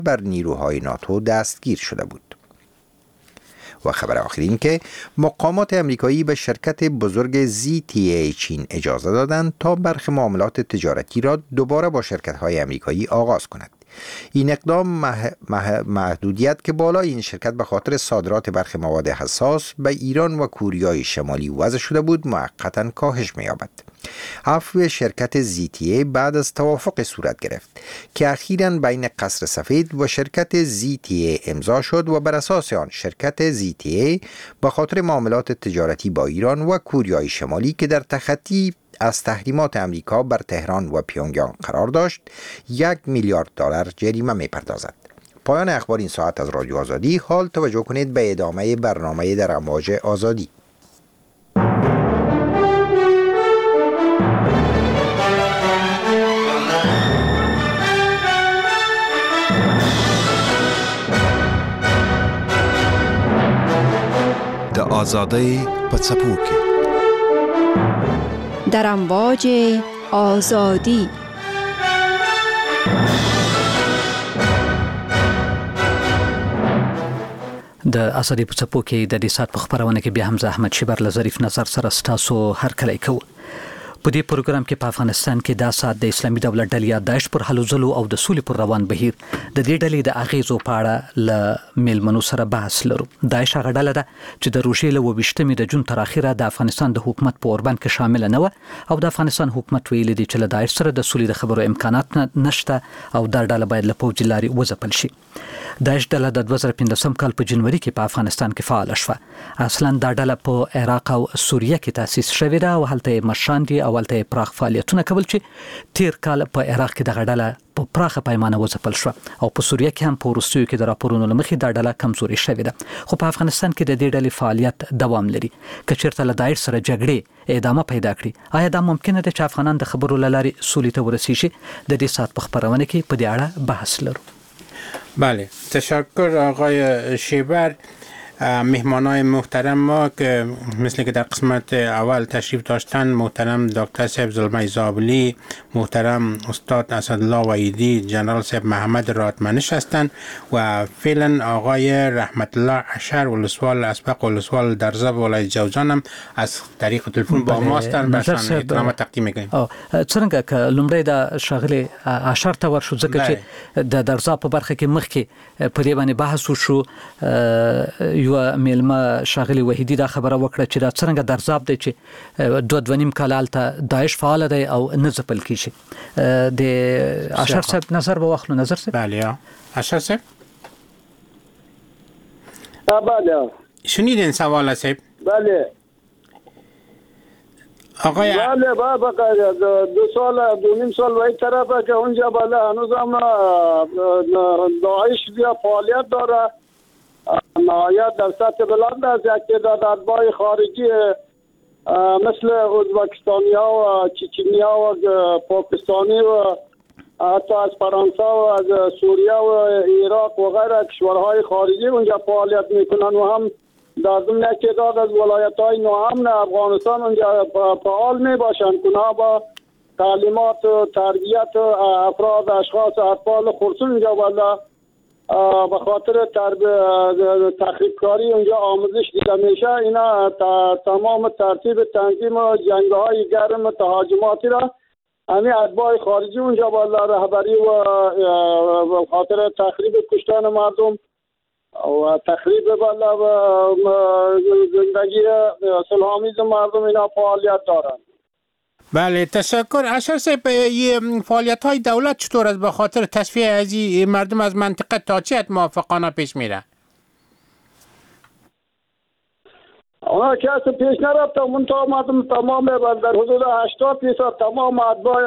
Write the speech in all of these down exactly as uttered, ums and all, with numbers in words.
بر نیروهای ناتو دستگیر شده بود. و خبر آخر این که مقامات امریکایی به شرکت بزرگ زی تی ای چین اجازه دادند تا برخی معاملات تجارتی را دوباره با شرکت‌های امریکایی آغاز کند. این اقدام مح... مح... محدودیت که بالای این شرکت به خاطر صادرات برخی مواد حساس به ایران و کوریای شمالی وضع شده بود موقتا کاهش می‌یابد. عفو شرکت زی تی ای بعد از توافق صورت گرفت که اخیراً بین قصر سفید و شرکت زی تی ای امضا شد و بر اساس آن شرکت زی تی ای به خاطر معاملات تجارتی با ایران و کوریای شمالی که در تخطی از تحریمات امریکا بر تهران و پیونگیانگ قرار داشت یک میلیارد دلار جریمه می‌پردازد. پایان اخبار این ساعت از رادیو آزادی. حال توجه کنید به ادامه برنامه در امواج آزادی. د آزادی په څپو کې در امواج آزادی. د آزادی په څپو کې د دې سات په خبرونه کې بیا هم زه احمد شیبر له ظریف نظر سره ستاسو هر کله کوو. په دې پروګرام کې په افغانستان کې د سات د اسلامي دولت ډلې یا داعش پر هلو ځلو او د سولې پر روان بهیر د دې ډلې د اغیزو په اړه له میلمنو سره بحث لرو. داعش هغه ډله ده چې د روژې له اوویشتمې د جون تر اخره د افغانستان د حکومت په اوربند کې شامل نه و او د افغانستان حکومت ویلي دی چې له داعش سره د سولې د خبرو امکانات نشته او دا ډله باید له پوځي لارې وځپل شي. داعش ډله د دوه زره پنځم کال په جنوري کې په افغانستان کې فعال شوه. اصلا دا ډله په عراق او سوریه کې تاسیس شوې ده او هلته مشران دي او هلته پراخ فعالیتونه کول چې تیر کال په عراق کې دغه ډله په پراخه پیمانه وځپل شو او په سوریه کې هم په وروستیو کې د راپورونو له مخې دا ډله کمزوري شوې ده. خو په افغانستان کې د دې ډلې فعالیت دوام لري. که چېرته له داعش سره جګړې ادامه پیدا کړي آیا دا ممکنه ده چې افغانان د خبرو له لارې سولې ته ورسیږي؟ د دې ساعت په خبرونه کې په دې اړه بحث لرو. بله، تشکر آقای شیبر. مهمانای محترم ما که مثل که در قسمت اول تشریف داشتن، محترم دکتر صاحب زلمه زابلی، محترم استاد اسدالله وحیدی، جنرال صاحب محمد راتمنش هستند و فعلا آقای رحمت الله اشر ولسوال اسبق ولسوال درزه ولایت جوزان هم از طریق تلفن با ما هستند. برشان احترام تقدیم میکنیم. څنګه که لومړی د شاغلی اشر ته ورشو ځکه چې د درزه په برخه کې مخکې په دې باندې بحث وشو. یو میلمه شاغلی وحیدی دا خبره وکړه چې دا څنګه درزاب دی چې دوه دوه نیم کال هلته داعش فعال دی او نه ځپل کیږي. د اشر صاحب نظر به واخلو. نظر صاحب. بله اشر صاحب. بله شنیدین سوال صاحب؟ بله آقای بله بابا دو سال دو نیم سال وای طرفه که اونجا بله هنوز هم داعش بیا فعالیت داره. نهایت در سطح بلند از یک تعداد اتباع خارجی مثل ازبکستانی ها و چچنی ها و پاکستانی و حتی از فرانسه و از سوریه و عراق و غیره کشورهای خارجی اونجا فعالیت میکنن و هم در ضمن یک تعداد از ولایت های ناامن افغانستان اونجا فعال میباشند که با تعلیمات و تربیت افراد اشخاص اطفال خرسون اونجا بالا به خاطر تخریب کاری اونجا آموزش دیده میشه. اینا تمام ترتیب تنظیم و جنگ های گرم تهاجماتی را همین اتباع خارجی اونجا بالا رهبری و خاطر تخریب کشتن مردم و تخریب بالا و زندگی صلح‌آمیز مردم اینا فعالیت دارند. بله تشکر. اشر صاحب فعالیت های دولت چطور است به خاطر تصفیه از مردم از منطقه تا چه حد موافقانه پیش میره؟ اونا کسی پیش نرفته منطقه مردم تمام در حدود هشتاد درصد تمام اتباع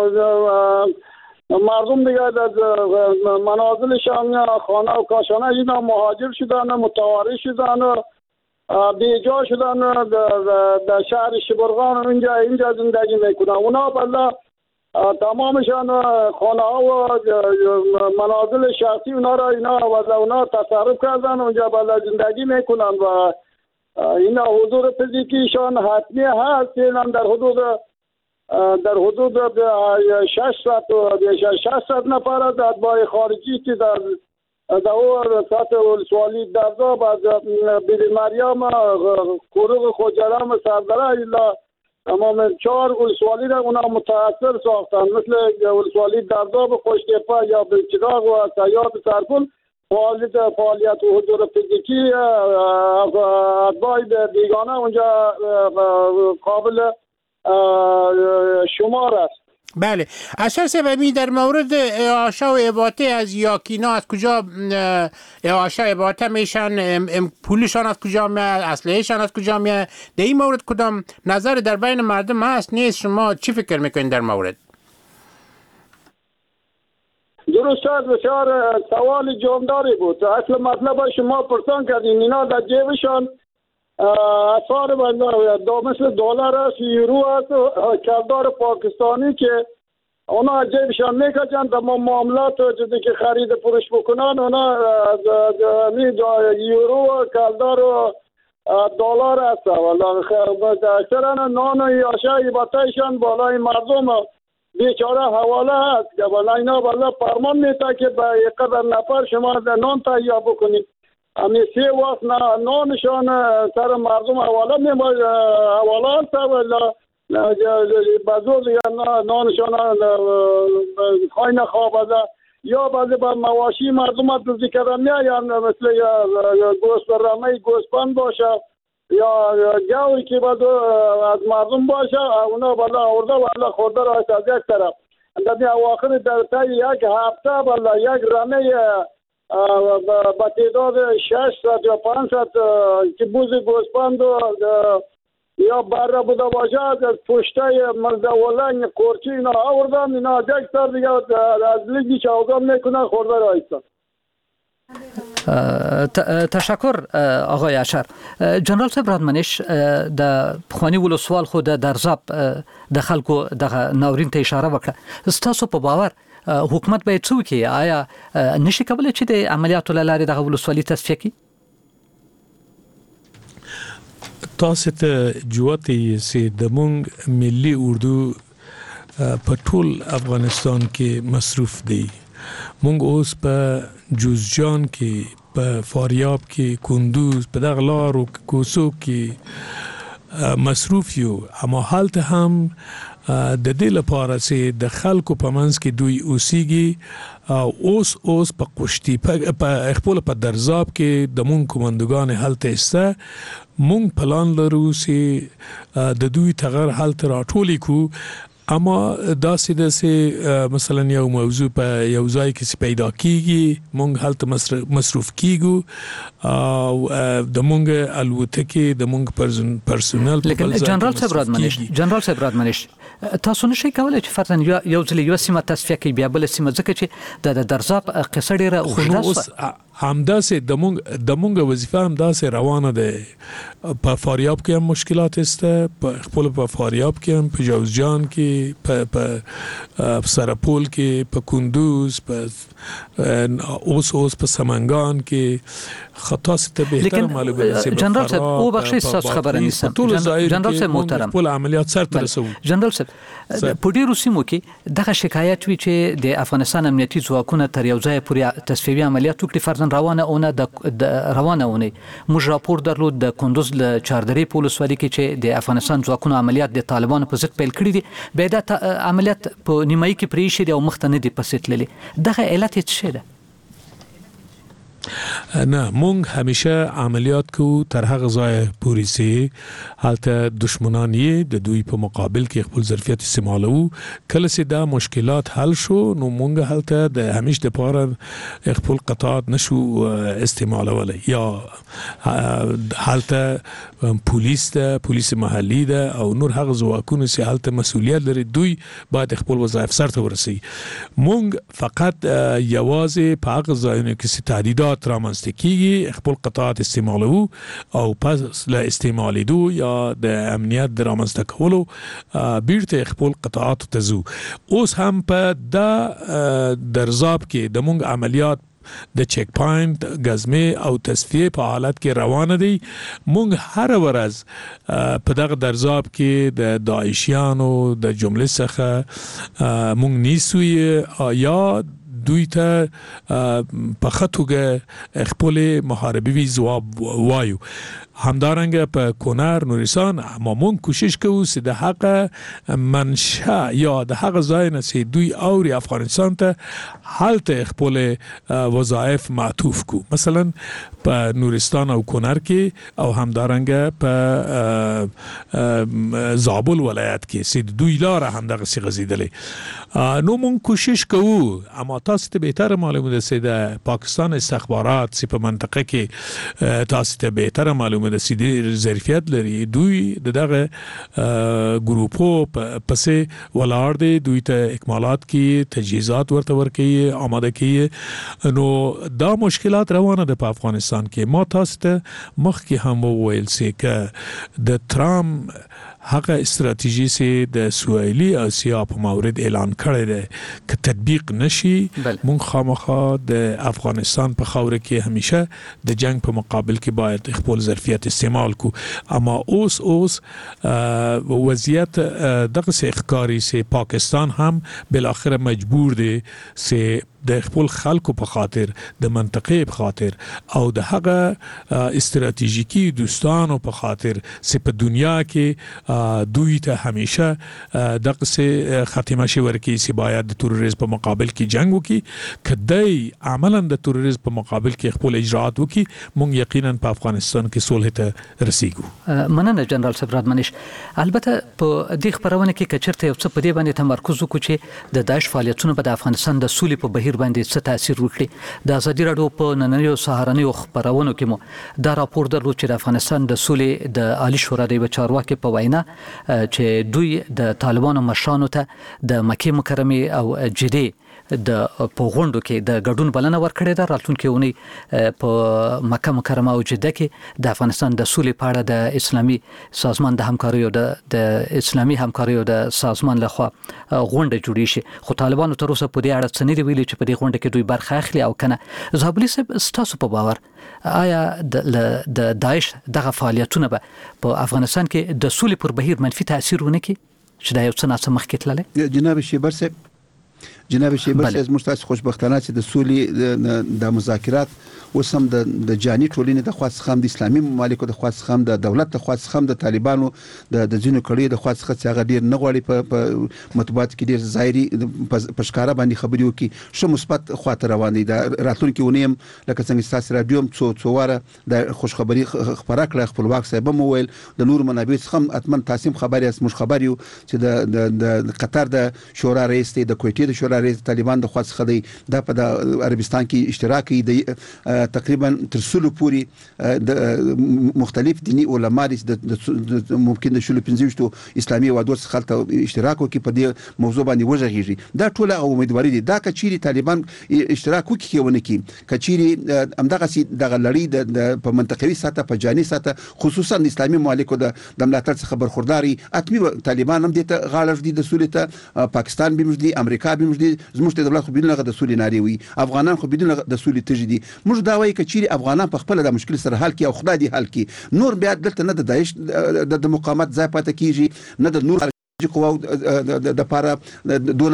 مردم دیگه از منازلشان خانه و کاشانه اینا مهاجر شدن متواری شدن بیجا شدن در شهر شبرغان اینجا اینجا زندگی میکنن. اونا بلا تمامشان خانه ها و منازل شخصی اونا را اینا و اونا تصرف کردن اونجا بلا زندگی میکنن و اینا حضور فیزیکیشان حتمی هست. اینا در حدود در حدود ششصد نفر از اتباع خارجی که در دور سطح ولسوالی درداب از بیری مریم کوروغ خوجرم سردره الا تمام چهار ولسوالی را اونا متاثر ساختن، مثل ولسوالی درداب، خوشتپه یا بلچراغ و سیاد سرپل. فعالیت فعالیت و حضور فیزیکی اتباع بیگانه اونجا قابل شمار است. بله، اساس و در مورد اعاشه و اباطه از یاکینا از کجا اعاشه اباطه میشن، پولشان از کجا میاد، اسلحه‌شان از کجا میاد؟ در این مورد کدام نظر در بین مردم هست نیست؟ شما چی فکر میکنید در مورد؟ درست است، بسیار سوال جامداری بود. اصل مطلب شما پرسان کردین اینا در جیبشان اثار دو مثل دلار است، یورو است، کلدار پاکستانی که اونا جیبشان میکشن تمام معاملات جدی که خرید فروش بکنن اونا یورو کلدار و دلار است. والا اکثرا نان یا شای باتایشان بالای مردم بیچاره حواله هست که والا اینا والا فرمان میتا که به قدر نفر شما نان تهیه بکنید. امی سه وقت نانشان سر مردم حواله میماید، حواله هست والا بزرگ یا نانشان خواهی نخوابده یا بعضی با مواشی مردم ها دوزی کردن میاین، مثل گوست رمه گوسپند باشه یا گوی که بعد از مردم باشه اونا بالا آورده والا خورده را از یک طرف. در اواخر در تا یک هفته بالا یک رمه با تعداد ششصد یا پانصد که بوز گوسپند یا بره بوده باشه از پشته مزدولنگ قرچی اینا آوردن، اینا از یک سر دیگه از لیگی چاوگام میکنن خورده را ایستن. تشکر آقای اشر. جنرال صاحب رادمنش د پخوانی ولسوال خو د درزاب د خلکو د ناورین ته اشاره وکړه. ستاسو په باور حکومت به څه وکړي؟ آیا نشي کولای چې د عملیاتو له لارې دغه ولسوالي تصفیه کړي؟ تاسو ته جوته سي د مونږ ملي اردو په ټول افغانستان کې مصروف دی. مونږ اوس په جوزجان کې، په فاریاب کې، کندوز، په دغه لارو کوڅو کې مصروف یو. اما هلته هم د دې لپاره چې د خلکو په منځ کې دوی اوسېږي اوس اوس په قشتي په خپل په درزاب کې د مونږ کومندګان هلته استه. مونږ پلان لرو چې د دوی تغیر هلته راټولې کو. اما دا سیده سي مثلا یو موضوع په یو ځای کې پیدا کیږي، مونږ هلته مصروف کیږو او د مونږ الوتکې د مونږ پرسونل. لیکن جنرال صاحب رادمنش جنرال صاحب رادمنش تاسو نشئ کولای چې فرضاً یو ځل یو سیمه تصفیه کړئ بیا بل سیمه، ځکه چې د درزاب قصه ډیره اوږده همداسې د مونږ د مونږ وظیفه همداسې روانه ده. په فاریاب کې هم مشکلات استه، په خپل په فاریاب کې هم، په جوزجان کې، په په سرپول کې، په کندوز، په اوس اوس په سمنگان کې خطا ست بهتر معلومه ده. جنرال صاحب او بخشش تاسو خبره نیستم. جنرال صاحب محترم، خپل عملیات سر ته رسو. جنرال صاحب په ډیرو سیمو کې دغه شکایت وی چې د افغانستان امنیتي ځواکونه تر یو ځای پورې تصفیوي عملیات وکړي. فرضاً روانه اونه د روانه اونه موږ راپور درلود د کندوز له چاردرې په ولسوالۍ کې چې د افغانستان ځواکونو عملیات د طالبانو په ضد پیل کړي دي، بیا دا عملیات په نیمایي کې پرې شي او مخ ته نه دي پسې تللي. دغه علت یې څه ده؟ نه، مونږ همیشه عملیات کو تر هغه ځای پورې سي هلته دشمنان یې د دوی په مقابل کې خپل ظرفیت استعمالو. کله چې دا مشکلات حل شو نو مونږ هلته د همیش د پاره خپل قطعات نشو استعمالولای. یا هلته پولیس ده، پولیس محلي ده او نور هغه ځواکونه چې هلته مسؤلیت لري دوی باید خپل وظایف سرته ورسي. مونږ فقط یوازې په هغه ځایونو کې تعدیدات رامنځته کیږي خپل قطعات استعمالو او پس له استعمالیدو یا د امنیت د رامنځته کولو بیرته خپل قطعات ته ځو. اوس هم په دا درزاب کې د مونږ عملیات د چیک پاینټ غزمه او تصفیه په حالت کې روان دي. مونږ هر ورځ په دغه درزاب کې د داعشیانو د جمله څخه مونږ نیسو یا دوی ته په خطوګه خپل محاربي ځواب وایو. همدارنګه په کونر نورستان ما مونږ کوشش کوو چې د حق منشأ یا د حق ځای نه چې دوی اوري افغانستان ته حالت خپل وظایف معطوف کو. مثلا په نورستان او کونر کې او همدارنګه په زابل ولایت کې چې دوی لار هم دغه سی غزیدلې. نو مونږ کوشش کوو اما تاسو ته بهتر معلومه ده چې د پاکستان استخبارات چې په منطقه کې تاسو ته بهتر معلومه د سیدی ظرفیت لري. دوی دغه ګروپو پسې ولاړ دي، دوی ته اکمالات کې تجهیزات ورته ورکوي، آماده کوي. نو دا مشکلات روانه ده په افغانستان کې. ما تاسو ته مخکې هم وویل چې که د ترامپ هغه استراتیژي چې د سویلي اسیا په مورد اعلان کړی دی که تطبیق نشي، مونږ خامخا د افغانستان په خاوره کې همیشه د جنگ په مقابل کې باید خپل ظرفیت استعمال کو. اما اوس اوس وضعیت دغه ښکاري چې پاکستان هم بالاخره مجبور دی چې د خپل خلکو په خاطر د منطقې په خاطر او د هغه استراتیژیکی دوستانو په خاطر چې په دنیا کې دوی ته همیشه دغه څه خاتمه شي ورکی چې باید د تروریزم په مقابل کې جنگ وکړي. کدی عملاً د تروریزم په مقابل کې خپل اجراءات وکړي، مونږ یقینا په افغانستان کې صلح ته رسیږو. مننه جنرال صبرات منیش. البته په دې خبرونه کې کچرته یو څه په دې باندې تمرکز وکړو چې د داعش فعالیتونه په افغانستان د سولې په بهیر باندې څه تاثیر وکړي. د ازادي راډیو په نننیو سهارنیو خبرونو کې مو دا راپور درلود چې د افغانستان د سولې د عالی شورا د چارواکي په وینا چې دوی د طالبانو مشرانو ته د مکه مکرمه او جدي د پوغوندو کې د ګډون بلنه ورکړې ده. راتلونکي اونۍ په مکه مکرمه او جده کې د افغانستان د سولې په اړه د اسلامي سازمان د همکارۍ او د اسلامي همکارۍ او د سازمان لخوا غونډه جوړې شي. خو طالبانو تر اوسه په دې اړه څه نه دی ویلي چې په دې غونډه کې دوی برخه اخلي او کنه. زابلی صاحب، ستاسو په باور آیا د داعش دغه فعالیتونه به په افغانستان کې د سولې پر بهیر منفي تاثیر ونه کړي چې دا یو څه ناڅه مخکې تللی؟ جناب شیبر صاحب جناب شیبر صاحب موږ تاسو خوشبختانه چې د سولې د مذاکرات وسم د د جاني ټولنې د خاص خام د اسلامي مملکتو د خاص خام د دولت د خاص خام د طالبانو د د ځینو کړي د خاص خاص هغه ډیر نه غواړي په مطبوعات کې ډیر ظاهري په ښکارا باندې خبرې وکي. شو مثبت خاطر روان دي د راتلونکي ونیم لکه څنګه تاسو رادیو څو څو واره د خوش خبري خبره کړه خپلواک صاحب موویل د نور منابع څخه اتمن تاسیم خبري اس مش خبريو چې د د قطر د شورا رئیس دی، د کویټې د شورا رئیس طالبان د خاص خدي د په د عربستان کې اشتراکي د تقریبا تر سلو پوری د مختلف دینی علما د ممکن د شلو پنځوستو اسلامي وادو څخه خلک اشتراک وکړي په دې موضوع باندې وژغیږي. دا ټول امیدواري دي دا کچيري طالبان اشتراک وکړي ونه کی کچيري همدغه سي د لړۍ د په منطقوي ساته په جاني ساته خصوصا د اسلامي مملکتو د د ملاتړ څخه برخورداري اتمي طالبان هم دې ته غاړه دي د سولې ته پاکستان به مجدي امریکا به مجدي زموږ د دولت خو بدون د سولې ناري وي، افغانان خو بدون د سولې تجدي. موږ دا وایي کچيري افغانان په خپل د مشکل سره حل کې او خدای دې حل کې نور بیا دلته نه د داعش د مقاومت ځای پاتې کیږي نه د نور قوا د پاره دونه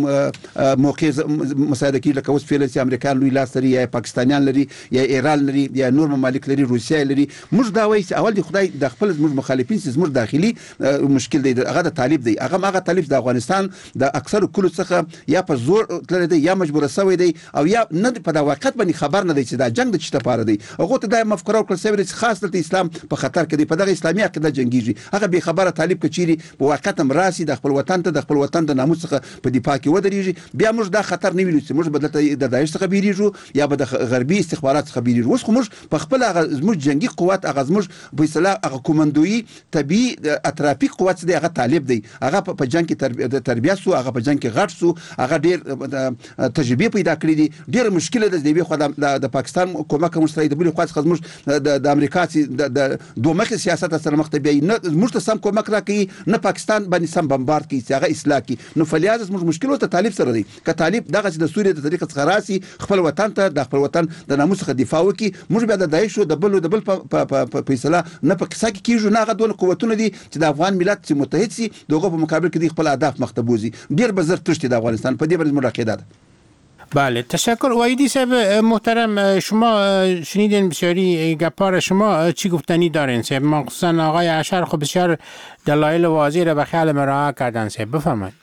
موقع مساعده کی لکه اوس فعلا چې امریکایان لوی لاس لري یا پاکستانیان لري یا ایران لري یا نور ممالک لري روسیا لري. موږ دا وایي چې اول د خدای د خپل موږ مخالفین چې موږ داخلي مشکل دی هغه د طالب دی هغه هغه طالب د افغانستان د اکثر کلو څخه یا په زور تللی دی یا مجبور شوی دی او یا نه په دا وخت باندې خبر نه دی چې دا جنگ د چټه پاره دی. هغه ته د مفکوره او کلسوي خاص د اسلام په خطر کې دی په دغه اسلامي عقیده جنگیږي. هغه به خبره طالب کچيري په وخت راسي د خپل وطن ته د خپل وطن د ناموس څخه په دفاع کې ودرېږي بیا موږ دا خطر نه وینو چې موږ بدلته د داعش څخه بیریږو یا به د غربي استخبارات څخه بیریږو. اوس خو موږ په خپل هغه زموږ جنگي قوت هغه زموږ په اصطلاح هغه کومندوي طبي اطرافي قوت دی هغه طالب دی هغه په جنگ کې تربیه سو هغه په جنگ کې غټ سو هغه ډیر تجربه پیدا کړې دي. ډیر مشکله ده د خو د پاکستان کومک مشترک د بل خو زموږ د امریکا د دوه مخه سیاست سره مخ ته بیا نه موږ ته سم کومک راکړي نه پاکستان باندې باندې سم بمبارد کی چې هغه اصلاح کی. نو فلیاز موږ مشکل ته طالب سره دی که طالب دغه چې د سوریې د طریقې څخه راسي خپل وطن ته د خپل وطن د ناموس څخه دفاع وکي موږ بیا د داعش او د بل د بل په فیصله نه په کیسه کې کیږو. نه غو قوتونه دي چې د افغان ملت چې متحد سي دغه په مقابل کې خپل اهداف مختبوزي ډیر بزر تشتي د افغانستان په دې باندې مراقبه ده. بله تشکر. وایدی صاحب محترم، شما شنیدین بسیاری گپار شما چی گفتنی دارین صاحب؟ مخصوصا آقای اشر خب بسیار دلایل واضح را به خیال مراعات کردن صاحب، بفرمایید.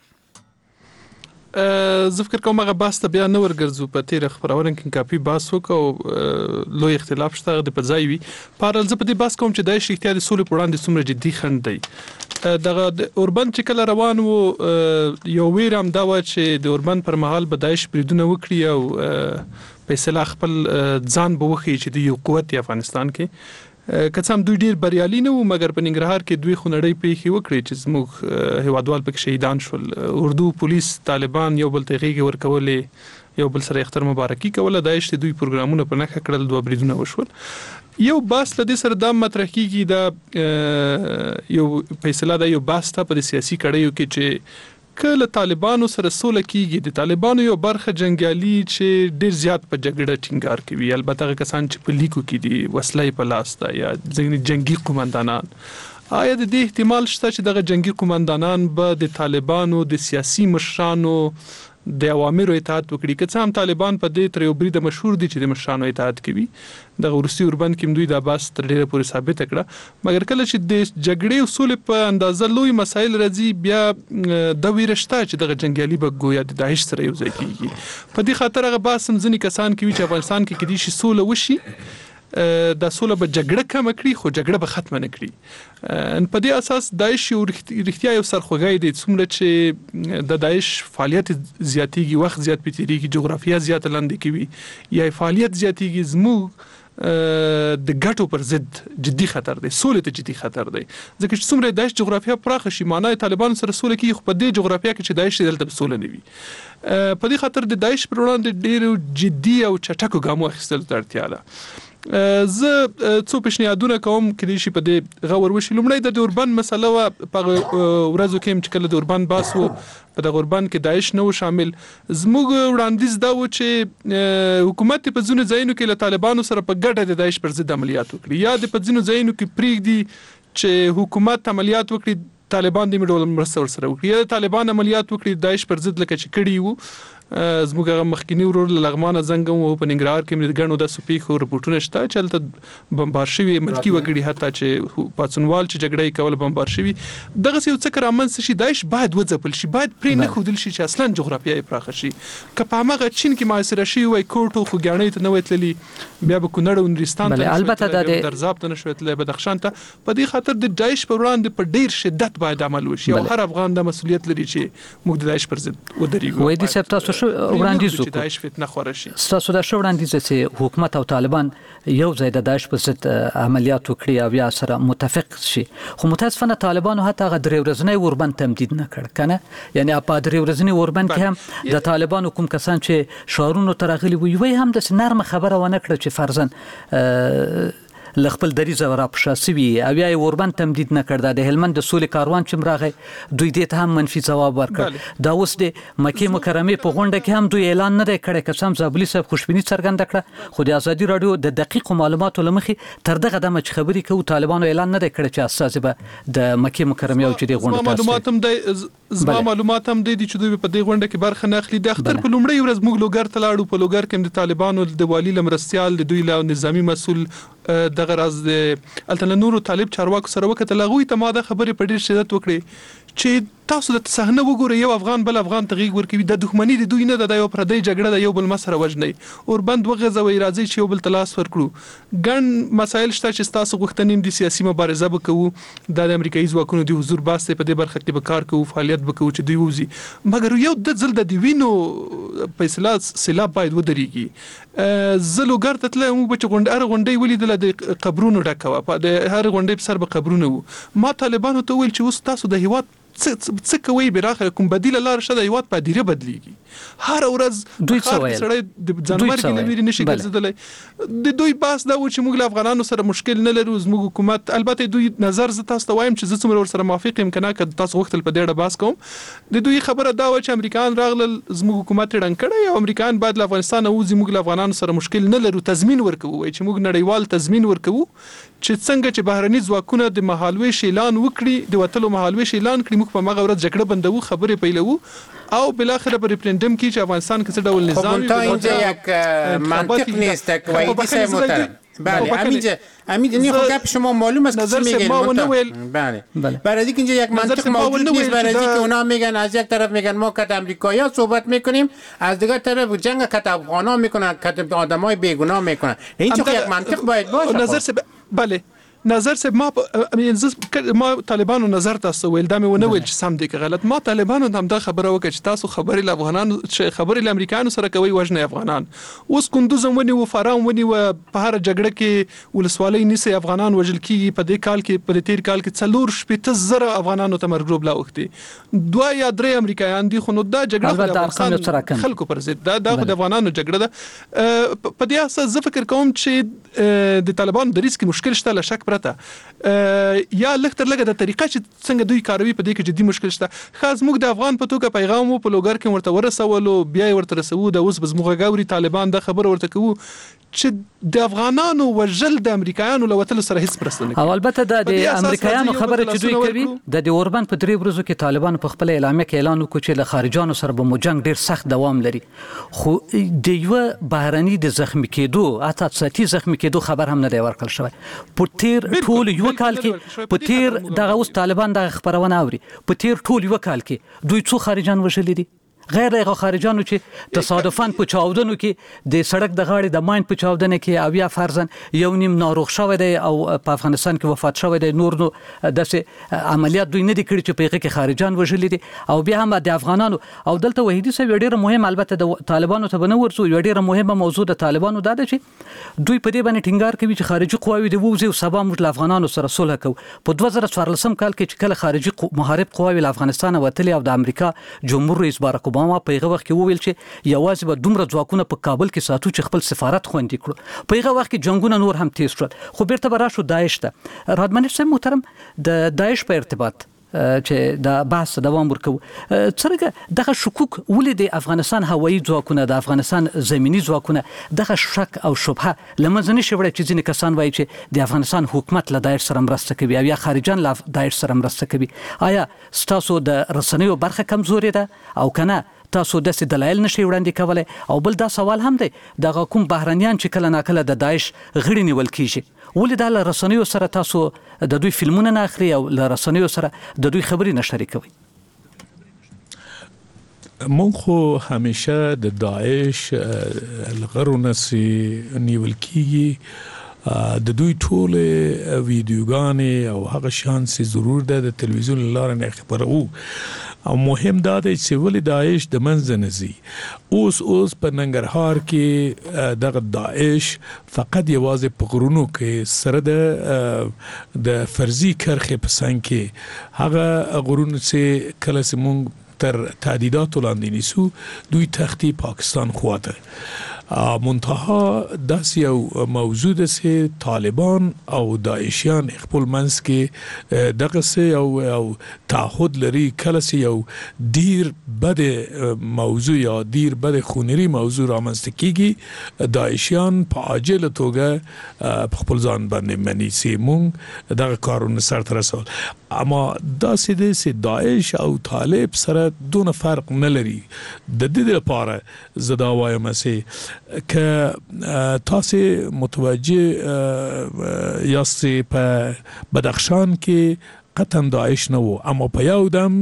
زه فکر کوم هغه بحث ته بیا نه ورګرځو، په تیر خبرونه کې کافي بحث وکړو، لوی اختلاف شته د په ځای وي. په اړه زه په دې بحث کوم چې د اړتیا د سولې په وړاندې څومره جدي خنډ دی. دغه د اوربند چې کله روان وو یو ویر هم دا و چې د اوربند پر مهال به داعش بریدونه وکړي او په اصطلاح خپل ځان به وښیي چې د یو قوت دی افغانستان کې. که څه هم دوی ډیر بریالي نه وو، مګر په ننګرهار کې دوی خونړۍ پیښې وکړې چې زموږ هیوادوال پکې شهیدان شول. اردو پولیس طالبان یو بل ته غېږې ورکولې، یو بل سره اختر مبارکي کوله. داعش ته دوی پروګرامونه په نښه کړل، دوه بریدونه وشول. یو باس له دې سره دا مطرح کیږي دا یو فیصله دا یو باس ته په سیاسي کړیو کې چې کله طالبانو سره سوله کیږي، د طالبانو یو برخه جنگیالي چې ډیر زیات په جګړه ټینګار کوي، البته هغه کسان چې په لیکو کې دي وسلې په لاس ده یا ځینې جنگي قومندانان، آیا د دې احتمال شته چې دغه جنگي قومندانان به د طالبانو د سیاسي مشرانو د اوامرو اطاعت وکړي؟ که څه هم طالبان په دې تر یو بریده مشهور دي چې د مشرانو اطاعت کوي، د روسي اوربند کې دوی دا باس تر ډیره پورې ثابت کړه. مګر کله چې د جګړې او سولې په اندازه لوی مسایل راځي، بیا د ویرشته چې دغه جنگیالي به ګویا د داعش سره یو ځای کیږي. په دې خاطر هغه باس هم ځینې کسان کوي چې افغانستان کې کدي شي سوله وشي، دا سوله به جګړه کم کړي خو جګړه به ختم نه کړي. ان په دې اساس داعش یو رښتیا یو سرخوږی دی، څومره چې د داعش فعالیت زیاتېږي، وخت زیات پېتېږي، جغرافیه زیات لاندې کوي یا فعالیت زیاتېږي، زموږ د ګټو پر ضد جدي خطر دی، سولې ته جدي خطر دی. ځکه چې څومره داعش جغرافیه پراخه شي، معنی طالبان سره سوله کیږي، خو په دې جغرافیه کې چې داعش دلته سوله نه وي. په دې خاطر د داعش پر وړاندې ډېر جدي او چټکو ګامو اخیستلو ته اړتیا ده. زه څو پیشنهادونه کوم کېدای شي په دې غور وشي. لومړی د اوربند مسله وه، په ورځو کې چې کله د اوربند باس و په دغه اوربند کې داعش نه و شامل. زموږ وړاندیز دا و چې حکومت په ځینو ځایونو کې له طالبانو سره په ګډه د داعش پر ضد عملیات وکړي، یا د په ځینو ځایونو کې پرېږدي چې حکومت عملیات وکړي، طالبان د ډول مرسته ورسره وکړي، یا طالبان عملیات وکړي داعش پر ضد لکه چې کړي وو. زموږ هغه مخکینی ورور له لغمانه زنګ وو په ننګرهار کې د ګڼو داسې پیښو رپورټونه شته چې هلته بمبار شوي ملکي وګړي، حتی چې پاڅونوال چې جګړه یې کوله بمبار شوي. دغسې یو څه که رامنځته شي، داعش باید وځپل شي، باید پرې نه ښودل شي چې اصلا جغرافیه یې پراخه شي. که په هماغه چین کې محاصره شوي وای، کوټو خوږیاڼیو ته نه وای تللي، بیا به کونړ او نورستان ته البته د درزاب ته نه شوی تللی، بدخشان ته. په دې خاطر د داعش پر وړاندې په ډیر شدت باید عمل وشي او هر افغان دا مسؤلیت لري چې موږ د داعش پر ضد ودرېږو. وایدي صاحب تاسو شو وړاندیز چې داعش فتنه خوره شي. تاسو دا شو وړاندیز چې حکومت او طالبان یو ځای د داعش پر ضد عملیات وکړي او یا سره متفق شي، خو متاسفانه طالبانو حتی هغه درې ورځنی اوربند تمدید نه کړ کنه. یعنی په درې ورځنی اوربند کې هم د طالبانو کوم کسان چې شعارونو ته راغلي وي، وی هم د نرمه خبره ونه کړه چې فرضاً لخپل دریزه را پښه سوي او یا اوربند تمدید نه کړ. د هلمند د سولې کاروان چې راغی دوی دې ته هم منفي ځواب ورکړ. دا اوس د مکې مکرمه په غونډه کې هم دوی اعلان نه کړی، قسم زابلی صاحب خوشبینی څرګنده کړه، خو د ازادي رادیو د دقیق معلوماتو لمخې تر دغه دمه چې خبرې کوي طالبانو اعلان نه کړی چې اساس به د مکې مکرمه او چې د غونډه معلومات هم د زما معلومات هم د دې چې دوی په دې غونډه کې برخه نه اخلي. د اختر په لومړۍ ورځ موږ لوګر ته لاړو، په لوګر کې د طالبانو د والی لمرستيال د دوی له نظامی مسؤل دغه راز د الته نورو طالب چارواکو سره وکتل. هغوی ته ما د خبرې په ډیر شدت وکړي چې تاسو د صحنه وګورئ، یو افغان بل افغان ته غیږ ورکوي، د دښمنۍ د دوی نه ده، د یو پردی جګړه ده، یو بل مسره وژنئ، اوربند وغځوئ، راځئ چې یو بل ته لاس ورکړو. ګڼ مسایل شته چې ستاسو غوښتنې د سیاسي مبارزه به کوو، دا د امریکایي ځواکونو د حضور باس په دې برخه کې به کار کوو، فعالیت به کوو چې دوی ووځي. مګر یو د ځل د وینو فیصله سیلاب باید ودرېږي. زه لوګر ته تللی وم چې غونډه هر غونډۍ ولیدله د قبرونو ډکه وه، د هر غونډۍ په سر به قبرونه وو. ما طالبانو ته وویل چې اوس تاسو د هیواد څه کوي براخه کوم بدیل لار شته یوات په ډیره بدلیږي هر ورځ دوی څه وایي سړی د ځانمر کې لوي نشي ګرځیدلای د دوی باس دا و چې موږ افغانانو سره مشکل نه لرو زموږ حکومت البته دوی نظر ز تاسو ته وایم چې زه څومره سره موافق یم کنه که تاسو وختل په ډېر باس کوم د دوی خبره دا و چې امریکایان راغله زموږ حکومت رنګ کړی او امریکایان بعد له افغانستان او زموږ افغانانو سره مشکل نه لرو تضمین ورکوي چې موږ نړیوال تضمین ورکوو چې څنګه چې بهرني ځواکونه د مهالويش اعلان وکړي د وټلو مهالويش اعلان کړي موږ په مغه ورځ جګړه بندو خبرې پیلو او بل اخر په ریفرندم کې چې افغانستان کې څه ډول نظام تا اینجا یک منطق نیست که وایدی سه محترم بله همینجا همینجا نی خب گپ شما معلوم است که چی میگن بله برای اینکه اینجا یک منطق موجود نیست برای اینکه اونا میگن از یک طرف میگن ما کت امریکایی‌ها صحبت میکنیم از دیگر طرف جنگ کت افغانا میکنن کت آدمای بیگناه میکنن این چه یک منطق باید باشه نظر سه بله نظر سه ما ما طالبانو نظر تاسو ویل دا مې ونه ویل چې سم دي که غلط ما طالبانو هم دا خبره وکړه چې تاسو خبرې له افغانانو خبرې له امریکایانو سره کوي وژنه افغانان اوس کندوز ونی و فرام ونی و په هر جګړه کې ولسوالۍ نیسي افغانان وژل کیږي په دې کال کې په تیر کال کې څلور شپږ زره افغانانو ته مرګ لا وختي دوه یا درې امریکایان دي خو نو دا جګړه د افغانستان خلکو پر ضد دا د افغانانو جګړه ده په دې اساس زه فکر کوم چې د طالبانو د ریسک مشکل شته له شک پرته یا لختر لګه د طریقه چې څنګه دوی کاروي په دې کې جدي مشکل شته خاص موږ د افغان په توګه پیغام په لوګر کې ورته ورسولو بیا ورته رسو د اوس بزموږه غوري طالبان د خبر ورته کوو چې د افغانانو وجل د امریکایانو لوتل سره هیڅ پرستنه او البته د امریکایانو خبره چې دوی کوي د د اوربان په درې ورځو کې طالبان په خپل اعلامیه کې اعلان وکړ چې له خارجانو سره به موجنګ ډیر سخت دوام لري خو د یو بهرني د زخمی کېدو اته ساتي زخمی کېدو خبر هم نه دی ورکړل شوی په تیر ټول یو کال کې په تیر دغه اوس طالبان د خبرونه اوري په تیر ټول یو کال کې دوی څو خارجان وژلي دي غیر هغه خارجانو چې تصادفاً په چاودنو کې د سړک د غاړې د ماین په چاودنه کې او یا فرضاً یو نیم ناروغ شوی دی او په افغانستان کې وفات شوی دی نور نو داسې عملیات دوی نه دي کړي چې په هغه کې خارجان وژلي دي او بیا هم د افغانانو او دلته وحیدي صاحب ډېر مهم البته د طالبانو ته بنه ورسو یو ډېر مهمه موضوع د طالبانو دا ده چې دوی په دې باندې ټینګار کوي چې خارجي قواوی د ووزي او سبا موږ له افغانانو سره صلح کوو په دوه زره څوارلسم کال کې چې کله خارجي محارب قواوی له افغانستان وتلي او د امریکا جمهور رئیس باراک اوباما په هغه وخت کې وویل چې یوازې به دومره ځواکونه په کابل کې ساتو چې خپل سفارت خوندي کړو په هغه وخت کې جنگونه نور هم تیز شول خو بیرته به راشو داعش ته رادمنش صاحب محترم د داعش په ارتباط چې د بحث دوام ورکو څنګه دغه شکوک ولې د افغانستان هوایي ځواکونه د افغانستان زمینی ځواکونه دغه شک او شبهه لمنځنی شوړه چې ځینې کسان وایي چې د افغانستان حکومت له داعش سره مرسته کوي او یا خارجان له داعش سره مرسته کوي آیا ستاسو د رسنیو برخه کمزوري ده او کنه تاسو داسې دلایل نشئ وړاندې کولای او بل دا سوال هم دی دغه کوم بهرنیان چې کله ناکله د داعش غړي نیول کیږي ولې دا له رسنیو سره تاسو د دوی فلمونه نه اخلي او له رسنیو سره د دوی خبرې نه شریکوي مونږ خو همیشه د داعش الغرونه سي نیول کیږي د دوی ټول ویډیوګانې او هغه شان سي ضرور ده د تلویزیون لاره نه خبرو او مهم دا دی چې ولې داعش د منځ نه ځي اوس اوس په ننګرهار کې دغه داعش فقط یوازې په غرونو کې سره د د فرضي کرخې په څنګ کې هغه غرونه چې کله چې مونږ تر تهدیدات لاندې نیسو دوی تختی پاکستان خواته منتها داس یو موضوع ده چې طالبان او داعشیان خپل منځ کې دغه سه او او تعهد لري کله چې یو ډیر بد موضوع یا ډیر بد خونري موضوع رامنځته کیږي داعشیان په عاجل توګه په خپل ځان باندې مني چې مونږ دغه کارونه سره رسول اما داسې دي چې داعش او طالب سره دونه فرق نه لري د دې لپاره زدا وایم چې که تاسو متوجه یاستئ په بدخشان کې قطعا داعش نه وو اما په یو دم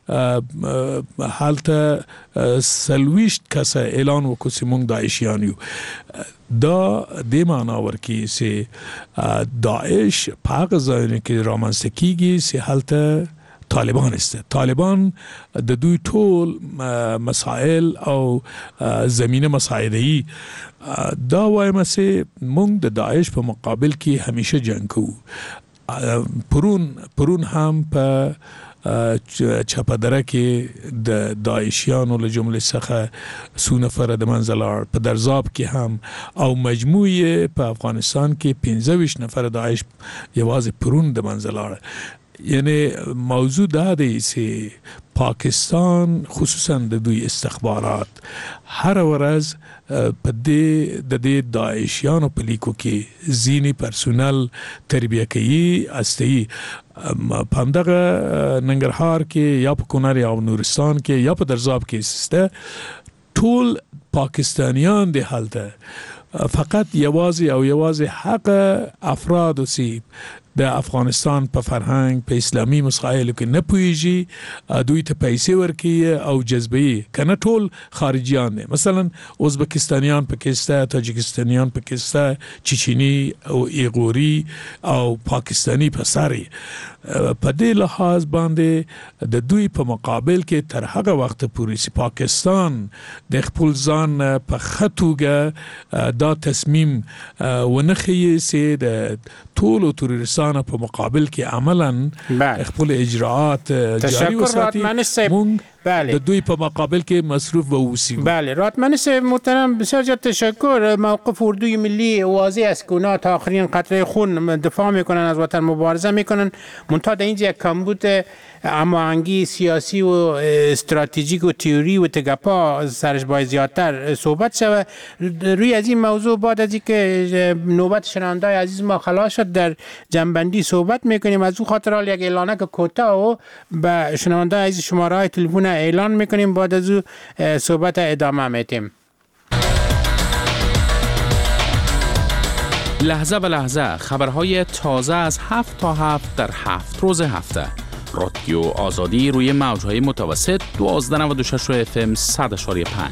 حالته سلويشت کسه اعلان وکړ چې موږ داعشیان یو دا د معنا ورکی چې داعش په هغه ځایونو کې رامنځته کیږي چې حالته طالبان است طالبان د دوی ټول مسائل او زمینه مساعده‌ای دا وایم چې موږ د داعش په مقابل کې همیشه جنگ کوو پرون پرون هم په چپدره کې د داعشیانو له جملې څخه څو نفر د منځه لاړ، په درزاب کې هم، او مجموعي په افغانستان کې پنځه ویشت نفر داعش یوازې پرون د منځه لاړ. یعنی موضوع دا دی چې پاکستان خصوصا د دوی استخبارات هر ورځ په دې د دې داعشیانو په لیکو کې ځینی پرسونل تربیه کوي استي په همدغه ننګرهار کې یا په کونړ یا نورستان کې یا په درزاب کې سسته ټول پاکستانیان دی حالته فقط یوازې او یوازې حق افراد سی د افغانستان په فرهنګ په اسلامي مسایلو کې نه پوهیږي، دوی ته پیسې ورکوي او جذبوي، کنه ټول خارجيان دي. مثلا ازبکستانیان پکې سته، تاجکستانیان پکې سته، چچنی او ایغوري او پاکستانی په ساري. په دې لحاظ باندې د دوی په مقابل کې تر هغه وخت پورې چې پاکستان د خپل ځان په خطوګه دا تصمیم ونخي چې د ټولو تروریستانو په مقابل کې عملاً خپل اجراءات جاری وساتي، مونږ د دوی په مقابل کې مصروف و اوسیم. بله راتمنس محترم بسیار زیاد تشکر. موقف اردوی ملی واضح است که اونا تا آخرین قطره خون دفاع میکنن، از وطن مبارزه میکنن، منتها در اینجا یک کمبود هماهنگی سیاسی و استراتژیک و تئوری و تگپا سرش باید زیادتر صحبت شود. روی از این موضوع بعد از اینکه نوبت شنونده‌های عزیز ما خلاص شد در جنبندی صحبت میکنیم. از اون خاطر حال یک اعلانک کوتاه و به شنونده‌های عزیز شماره‌های تلفن اعلان میکنیم، بعد از او صحبت ادامه میدیم. لحظه به لحظه خبرهای تازه از هفت تا هفت در هفت روز هفته. رادیو آزادی روی موجهای متوسط دوازده نود و شش اف ام صد اشاری پنج.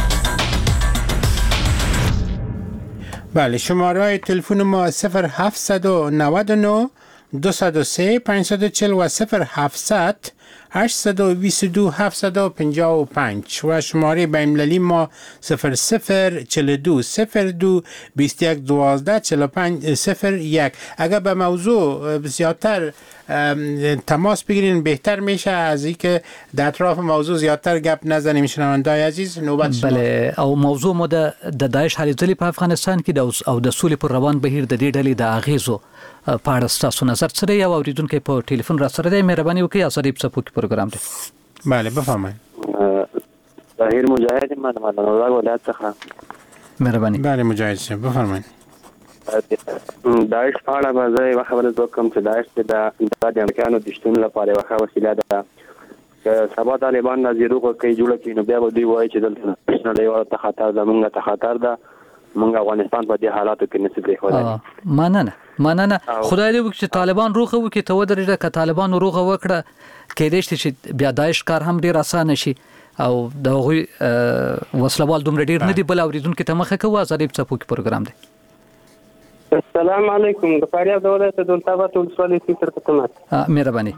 بله شماره تلفن ما صفر هفت نه نه دو صفر سه پنج چهار و صفر هفتصد هشتصد و بیست و دو هفتصد و پنجاه و پنج و شماره بین‌المللی ما صفر صفر چهل و دو صفر دو بیست و یک دوازده چهل و پنج صفر یک. اگر به موضوع زیادتر تماس بگیرین بهتر میشه از اینکه در اطراف موضوع زیادتر گپ نزنیم. شنونده‌های عزیز نوبت شما. بله او موضوع مو د داعش هلې ځلې په افغانستان کې او د سولې پر روان بهیر د دې ډلې د اغیزو په اړه ستاسو نظر څه دی؟ او اوریدونکو په ټلیفون را سره دی، مهرباني وکړئ آزادی په څپو کې پروګرام دی. بله بفرمایئ. طاهر مجاهد من من نوزاد ولایت څخه. مهرباني. بله مجاهد صاحب بفرمایئ. داعش په اړه به زه یوه خبره وکړم چې داعش د امریکایانو د شتون لپاره یوه ښه وسیله ده. که سبا طالبان نه زیروغه کوي جوړه کړي نو بیا به دوی وایي چې دلته نړیواله ته خطر ده، موږ ته خطر ده، موږ افغانستان په دې حالاتو کې نشي پرېښودلی. مننه مننه. خدای دې وکړي چې طالبان روغه وکړي، ته ودرېږه. که طالبان روغه وکړه کېدای شي چې بیا داعش کار هم ډېر اسانه شي او د هغوی وسلوال دومره ډېر نه دي. بل اورېدونکي ته مخه کوو. آزادی په څپو کې پروګرام دی. السلام علیکم. د فاریاب د ولایت دولت-آباد ولسوالۍ فکر خدمت. مهرباني.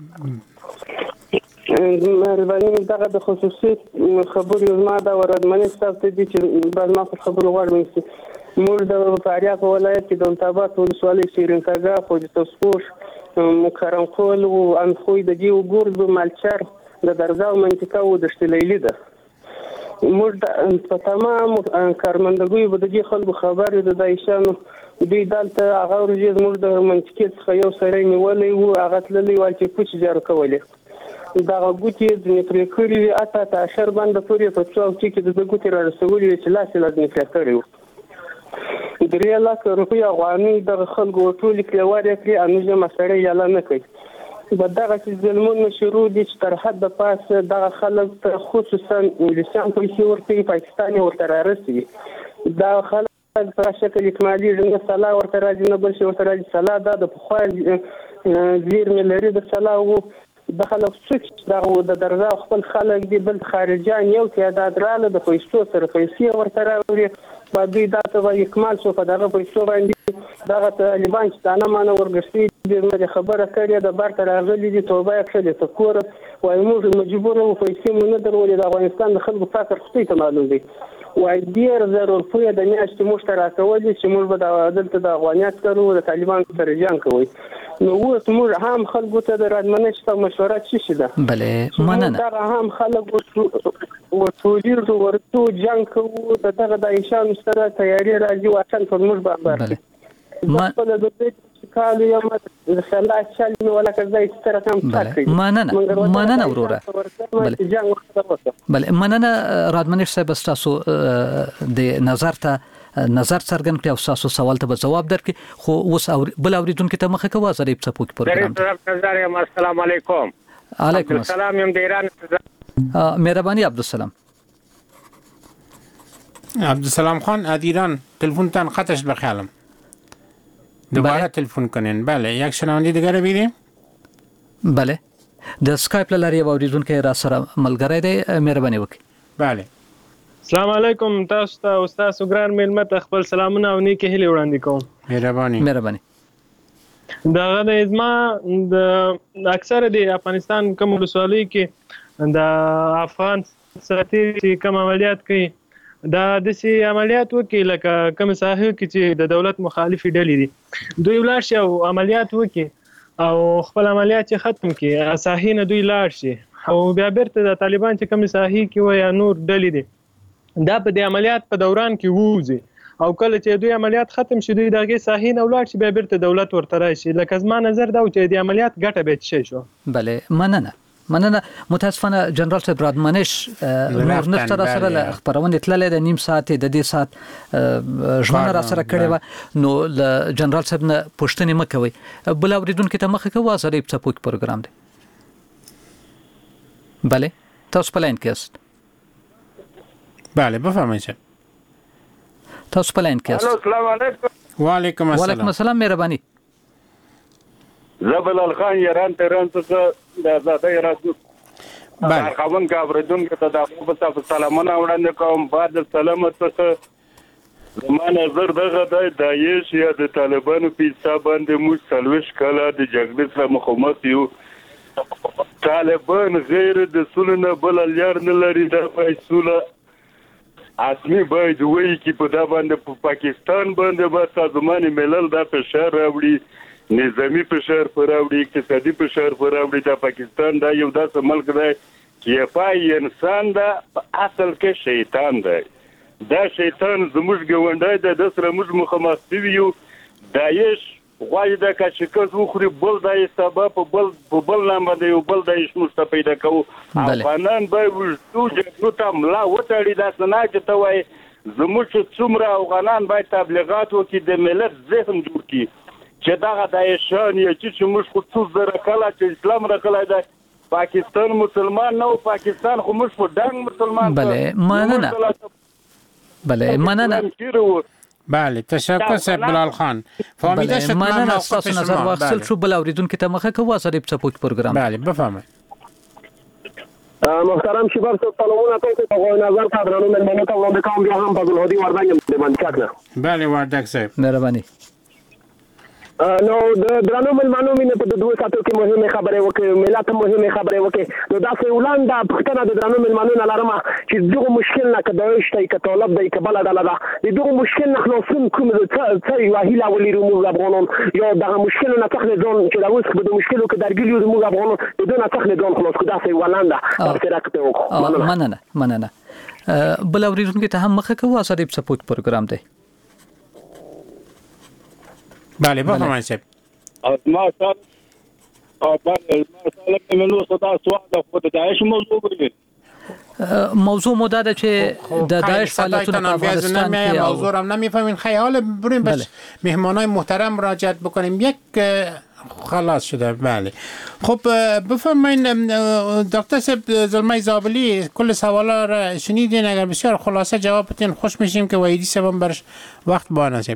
مهرباني دغه د خصوصي خبرو زما د وردمنې صاحب ته دي چې بعد ما په خبرو غواړم چې موږ د فاریاب ولایت کې دولت-آباد ولسوالۍ شیرینکاګاه، خوجتسپوش، مکرم خول او انخوی د دې وګورد مالچر د درزاو منطقه او د شتلیلی ده. موږ په تمام کارمندګۍ به د دې خلکو خبر د دایشانو دوی دلته هغه ورځې زموږ د منطقې څخه یو سړی نیولی و، هغه تللی و چې کوچ جارو کولې. دغه ګوتې ځینې پرې کړي وي، حتی تر اشر بنده پورې په څوکۍ کې د ده ګوتې را رسولي وي چې لاس یې لا ځینې پرې کړی و. درې لکه روپۍ افغانۍ دغه خلکو ورټولې کړې ورې کړې، انو جمع سړی یاله نه کوي. به دغسې ظلمونه شروع دي چې تر حد پاسه دغه خلک ته خصوصا انګلیسیان پیسې ورکوي، پاکستان یې ورته رارسوي. دغه خلک په شکل اکمالېږي، نه سلا ورته راځي نه بل شی ورته راځي. سلا دا د پخوا زیرمې لري د سلا و. د خلک څوک چې دغه د درزا خپل خلک دي، بل خارجان یو تعداد راله د پیسو سره پیسې ورته راوړي، به دوی دا ته به اکمال شو په دغه پیسو باندې. دغه طالبان چې دانه مانه ورګرځي دي، زما خبره کړې ده، بار ته راغلي دي، توبه یې کړې ته کوره وایي موږ مجبور وو، پیسې مو نه درولې. د افغانستان د خلکو فقر خدای ته معلوم دی. وایي ډېر زر روپۍ د میاشتې موږ ته راکولي چې موږ به دلته د افغانیت کرو، د طالبانو سره جنګ کوئ. نو اوس موږ هم خلکو ته د رادمنش په مشوره چی شي ده بله مننه دا هم خلک و ټولیر ورته جنگ کوو دغه د ایشان سره تیاری راځي وطن پر موږ باندې ما په دې کالو یم د خلا چل نو ولا کړای ستر کم تاکي مننه مننه وروره بله مننه رادمنش صاحب تاسو د نظر ته نظر څرګند کړی او تاسو سوال ته جواب درکړي خو اوس بل اوریدونکو ته مخه کوه زری په پوک پروګرام ته نظر یم السلام علیکم علیکم السلام یم د ایران مهرباني عبدالسلام عبدالسلام خان از ایران تلفن تان خطش بخیالم دوباره تلفن کنین بله یک شنونده دیگر رو بیدیم بله د سکایپ لاری اوریدونکو را سره ملګری دی مهرباني وکړئ بله السلام علیکم تاسو ته استاد ګران ملمت خپل سلامونه او نیکه هیله وړاندې کوم مهرباني مهرباني دا د ازما د اکثر د افغانستان کوم ولسوالۍ کې د افغان سرتي کوم عملیات کوي دا د سي عملیات وکي لکه کوم ساحه کې چې د دولت مخالفي ډلې دي دوی لاړ شي او عملیات وکي او خپل عملیات ختم کړي ساحه نه دوی لاړ شي او بیا بیرته د طالبان چې کوم ساحه کې وای نور ډلې دي دا په د عملیات په دوران کې ووزي او کله چې دوی عملیات ختم شي دوی دغه ساحه نه ولاړ شي بیا بیرته دولت ورته راشي لکه زما نظر دا چې د عملیات ګټه به شي شو بله مننه مننه متاسفانه جنرال صاحب رادمنش نور نشته را سره خبرونه تللې د نیم ساعت د دې ساعت ژوند را سره کړي و نو جنرال صاحب نه پوښتنه مکوي بل اوریدونکو ته مخه کوه زری په پوک پروګرام دی بله تاسو په لاین کې است بله بفرمایئ تاسو په لاین کې است السلام علیکم وعلیکم السلام وعلیکم السلام مهرباني زبل خان ایران تهران څخه د آزادۍ راځو بله خاون کا اوریدونکو ته د خپل سلامونه وړاندې کوم بعد سلامت څخه زمانه زر دغه د داعش یا د طالبانو په حساب باندې موږ سلوش کله د جګړې سره مخامخ یو طالبان غیر د سولنه بل لار نه لري د فیصله اصلي باید وایي چې په دا باندې په پاکستان باندې به سازمان ملل دا فشار راوړي نظامی فشار پراوړي اقتصادي فشار پراوړي دا پاکستان دا یو داسې ملک دی چې پای انسان دا په اصل کې شیطان دی دا شیطان زموږ ګوندای دی د سره موږ مخامخ یو داعش غواړي دا که شکست وخوري بل دای سبب په بل په بل نامه دی یو بل دای شموسته پیدا کوو افغانان به ورته جګړو ته ملا وتړي دا څنګه چې ته وایي زموږ څومره افغانان باید تبلیغات وکړي د ملت ذهن جوړ کړي چې دغه د ایشان یا چې موږ خو څو زره کله چې اسلام راغلی دی پاکستان مسلمان نه و پاکستان خو موږ په ډنګ مسلمان بله مننه بله مننه بله تشکر صاحب بلال خان فهمیده شد من موقف شما نظر واخصل شو بل اوریدونکو ته مخه کوه زری په پوک پروګرام بله بفرمایئ محترم شباب سلامونه تاسو ته نظر قدرانو ملمنو ته وړاندې کوم بیا هم په هدي وردان کې باندې چاکله بله وردک صاحب مهرباني نو د درنو ملمنو مینه په دوه ساتو کې مهمه خبره وکړه ملت مهمه خبره وکړه نو دا فولان دا پښتنه د درنو ملمنو نه لرمه چې دغه مشکل نه کداوش ته کې طلب دی کبل عدالت دا دغه مشکل نه خلاصون کوم څه یو هیله ولې موږ افغانان یو دغه مشکل نه تخنه ځون چې دا اوس په مشکلو کې درګلیو موږ افغانان دغه تخنه ځون خلاص کړه دا فولان دا ترڅه راکته مننه مننه بل اوریدونکو ته هم مخه کوه زری په پوک پروګرام دی بله بفرمایئ صاحب ما صاحب بله ما صاحب منو صدا سوال خود داعش موضوع بگید موضوع مدت چې د داعش فعالیتونه په افغانستان کې موضوع هم نمیفهمین خیال بریم بس مهمانای محترم مراجعت بکنیم یک خلاص شده بله خب بفرمایین دکتر صاحب زلمه زابلی کل سوالا را شنیدین اگر بسیار خلاصه جواب بدین خوش میشیم که وحیدی صاحب برش وقت با نصیب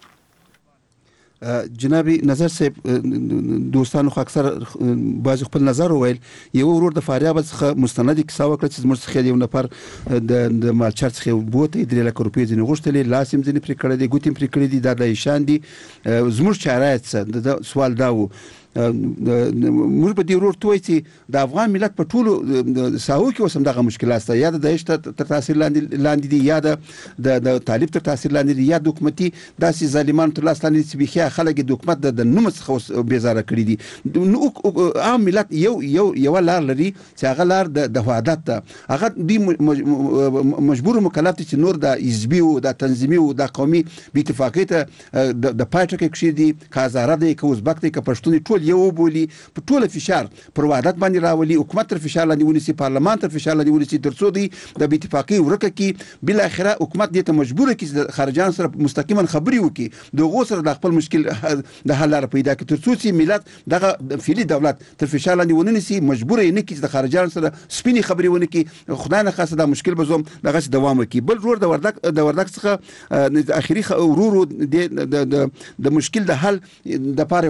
جنابي نظر صاحب دوستانو خو اکثر بعض خپل نظر وویل یو ورور د فاریاب څخه مستند کیسه وکړه چې زموږ څخه یو نفر د مالچر څخه بوته درې لک روپۍ ځنې غوښتلې لاسم ځنې پرې کړې دي ګوتیم پرې کړې دي دا د ایشان دي زموږ چاره څه د سوال دا و موږ په دې ورور توي چې د افغان ملت په ټولو ساحو کې اوس هم دغه مشکلات شته، یا د داعش تر تاثیر لاندې لاندې دي، یا د د طالب تر تاثیر لاندې دي، یا د حکومتي داسې ظالمانو تر لاس لاندې چې بيخي خلک د حکومت د نوم څخه بیزاره کړی دي. نو عام ملت یو یو یو لار لري چې هغه لار د وحدت ده. هغه دی مجبور مکلف دي چې نور د حزبي او د تنظیمي او د قومي بې اتفاقیت د پاتې کې کشي دي، کازاره دي، که ازبک دي، که پښتون ټول یو بولی، په ټول فشار پر وحدت باندې راولي، حکومت تر فشار لاندې ونیسي، پارلمان تر فشار لاندې ونیسي، ترڅو دی د بې اتفاقۍ ورکه کی. بل اخره حکومت دې ته مجبور کی چې خارجان سره مستقیما خبري وکي، دغه سره د خپل مشکل د حل لپاره پیدا کړي، ترڅو چې ملت دغه فعلی دولت تر فشار لاندې ونیسي، مجبور نه کی چې د خارجان سره سپینی خبري ونه کی. خدای نه خاصه دا مشکل بزوم دغه دوام وکي. بل ورور د وردک د وردک څخه اخیری ورور د د مشکل د حل د پاره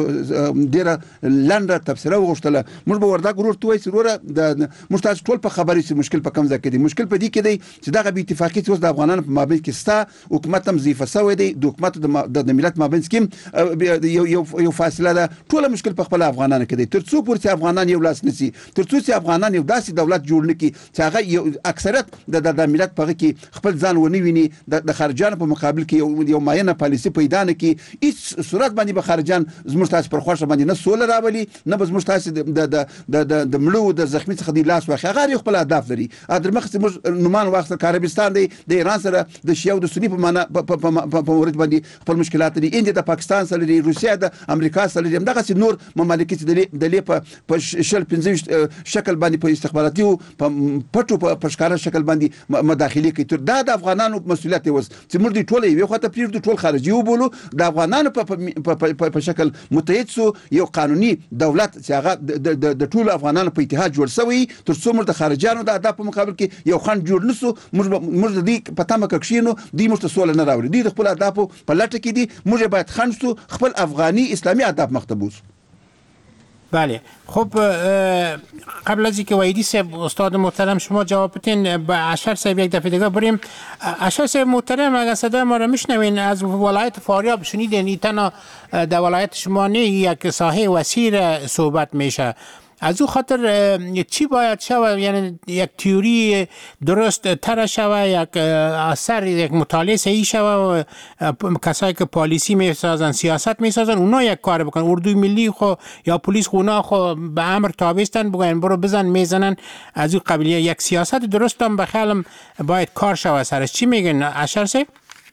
ډیره لنډه تفسیره وغوښتله. موږ به وردک ورور توي چې وروره د مشتاج ټول په خبري چې مشکل په کم ځای کې دی. مشکل په دې کې دی چې دغه بې اتفاقي چې اوس د افغانانو په مابین کې ستا، حکومت هم ضعیفه شوی دی، د حکومت د ملت مابین کې یو یو یو فاصله ده. ټول مشکل په خپل افغانانو کې دی. ترڅو پورې چې افغانان یو لاس نسی، ترڅو چې افغانان یو داسې دولت جوړ نکړي چې هغه یو اکثریت د د ملت په کې خپل ځان ونی ویني، د خارجانو په مقابل کې یو یو ماینه پالیسي پیدا نه کی، هیڅ صورت باندې به خارجان زموږ تاسو پر خوښه باندې نه سول راولي، نه به زموږ تاسو د د د د مړو د زخمی څخه دی لاس واخی. هغه خپل اهداف لري. ادر مخ چې موږ نومان واخت عربستان دی د ایران سره د شیعه او د سنی په معنا په مورد باندې خپل مشکلات لري. انډیا د پاکستان سره لري، روسیا د امریکا سره لري، دغه نور ممالک چې د لې په شل پنځه شکل باندې په استخباراتي او په پټو په ښکارا شکل باندې مداخله کوي. تر دا د افغانانو مسولیت وس چې موږ د ټوله یو خاطر پریږدو، ټول خارجي وبولو، د افغانانو په په شکل متحد سو یو قانوني دولت چې هغه د ټول افغانانو په اتحاد جوړ شوی. تر څو موږ د خارجانو د اهداف په مقابل کې یو خند جوړ نسو، موږ موږ د دې په تمه کښینو دی موږ ته سوال نه راوړي. دی د خپل اهداف په لټه کې دي. موږ باید خند سو خپل افغاني اسلامي اهداف مختبوس. بله خب قبل از اینکه وحیدی صاحب استاد محترم شما جواب بدین، با اشر صاحب یک دفعه دیگه بریم. اشر صاحب محترم اگر صدای ما را میشنوین، از ولایت فاریاب شنیدین این تنها در ولایت شما نه یک ساحه وسیع صحبت میشه. از او خاطر چی باید شود؟ یعنی یک تئوری درست تر شود، یک اثر، یک مطالعه صحیح شود، کسایی که پالیسی میسازن، سیاست میسازن، اونا یک کار بکنن. اردوی ملی خو یا پلیس خو اونا خو به امر تابستن، بگن برو بزن میزنن. از او قبلیه یک سیاست درست هم بخیالم باید کار شود سرش. چی میگن اشر صاحب؟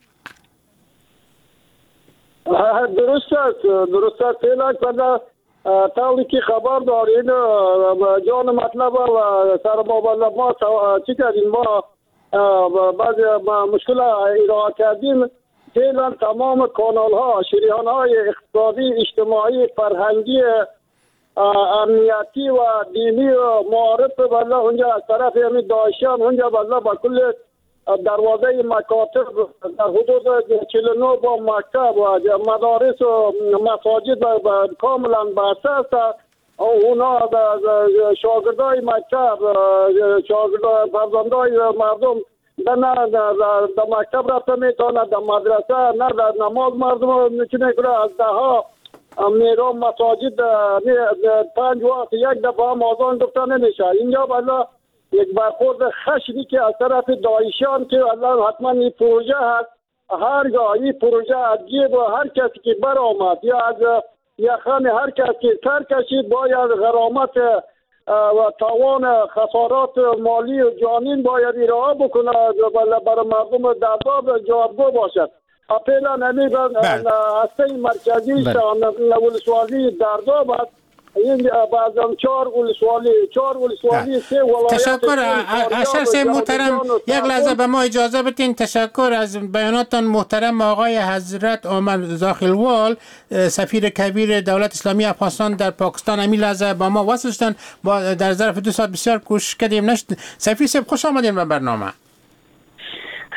درست است، درست است. فعلا طوری که خبر دارین جان مطلب و سر مبلغ ما چی کردیم، ما بعضی مشکل ایراد کردیم. فعلا تمام کانال ها، شریحان های اقتصادی، اجتماعی، فرهنگی، امنیتی و دینی و معارف بالله اونجا از طرف همین داعشیان اونجا بالله با کل دروازه مکاتب در حدود چهل و نه با مکتب و مدارس و مساجد کاملا بسته است. اونا شاگردای مکتب، شاگردای فرزندای مردم نه در مکتب رفته میتونه، در مدرسه نه، در نماز مردم میتونه کنه. از ده ها میرو مساجد پنج وقت یک دفعه هم آذان گفته نمیشه. اینجا بالله یک برخورد خشنی که از طرف داعشیان که الله حتما این پروژه هست، هرگاه این پروژه از جیب و هر کسی که برآمد یا از یخن هر کسی که سر کشید باید غرامت و تاوان خسارات مالی و جانین باید ارائه بکنه برای مردم درداب جوابگو باشد. فعلا نمی هسته مرکزی ولسوالی درداب است. این بعضم چهار ولسوالی چهار ولسوالی سه ولایت. تشکر اشر صاحب محترم، یک لحظه به ما اجازه بدین. تشکر از بیاناتتان محترم آقای حضرت عمر زاخیلوال، سفیر کبیر دولت اسلامی افغانستان در پاکستان. همین لحظه با ما وصل شدن، با در ظرف دو ساعت بسیار کوشش کردیم نشد. سفیر صاحب خوش آمدین به برنامه.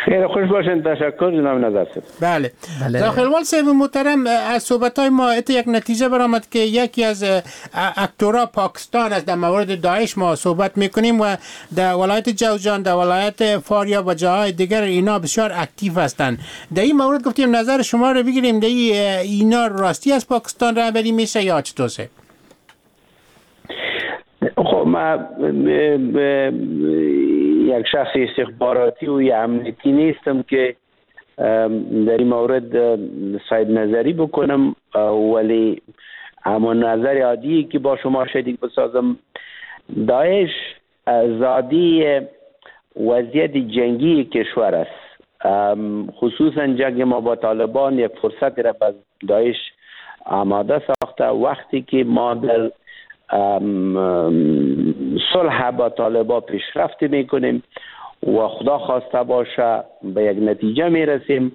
خیر خوش باشین. تشکر جناب نظر صاحب. بله داخلوال صاحب محترم، از صحبت‌های ما ات یک نتیجه برآمد که یکی از اکتورها پاکستان است. در مورد داعش ما صحبت میکنیم و در ولایت جوزجان، در ولایت فاریاب و جاهای دیگر اینا بسیار اکتیو هستند. در این مورد گفتیم نظر شما رو بگیریم، در اینا راستی از پاکستان رهبری میشه یا چطور؟ خب ما یک شخص استخباراتی و یا امنیتی نیستم که در این مورد صاحب نظری بکنم، ولی اما نظر عادی که با شما شریک بسازم، داعش زادی وضعیت جنگی کشور است. خصوصا جنگ ما با طالبان یک فرصت را به داعش آماده ساخته. وقتی که ما در صلح با طالبان پیشرفت میکنیم و خدا خواسته باشه به یک نتیجه میرسیم،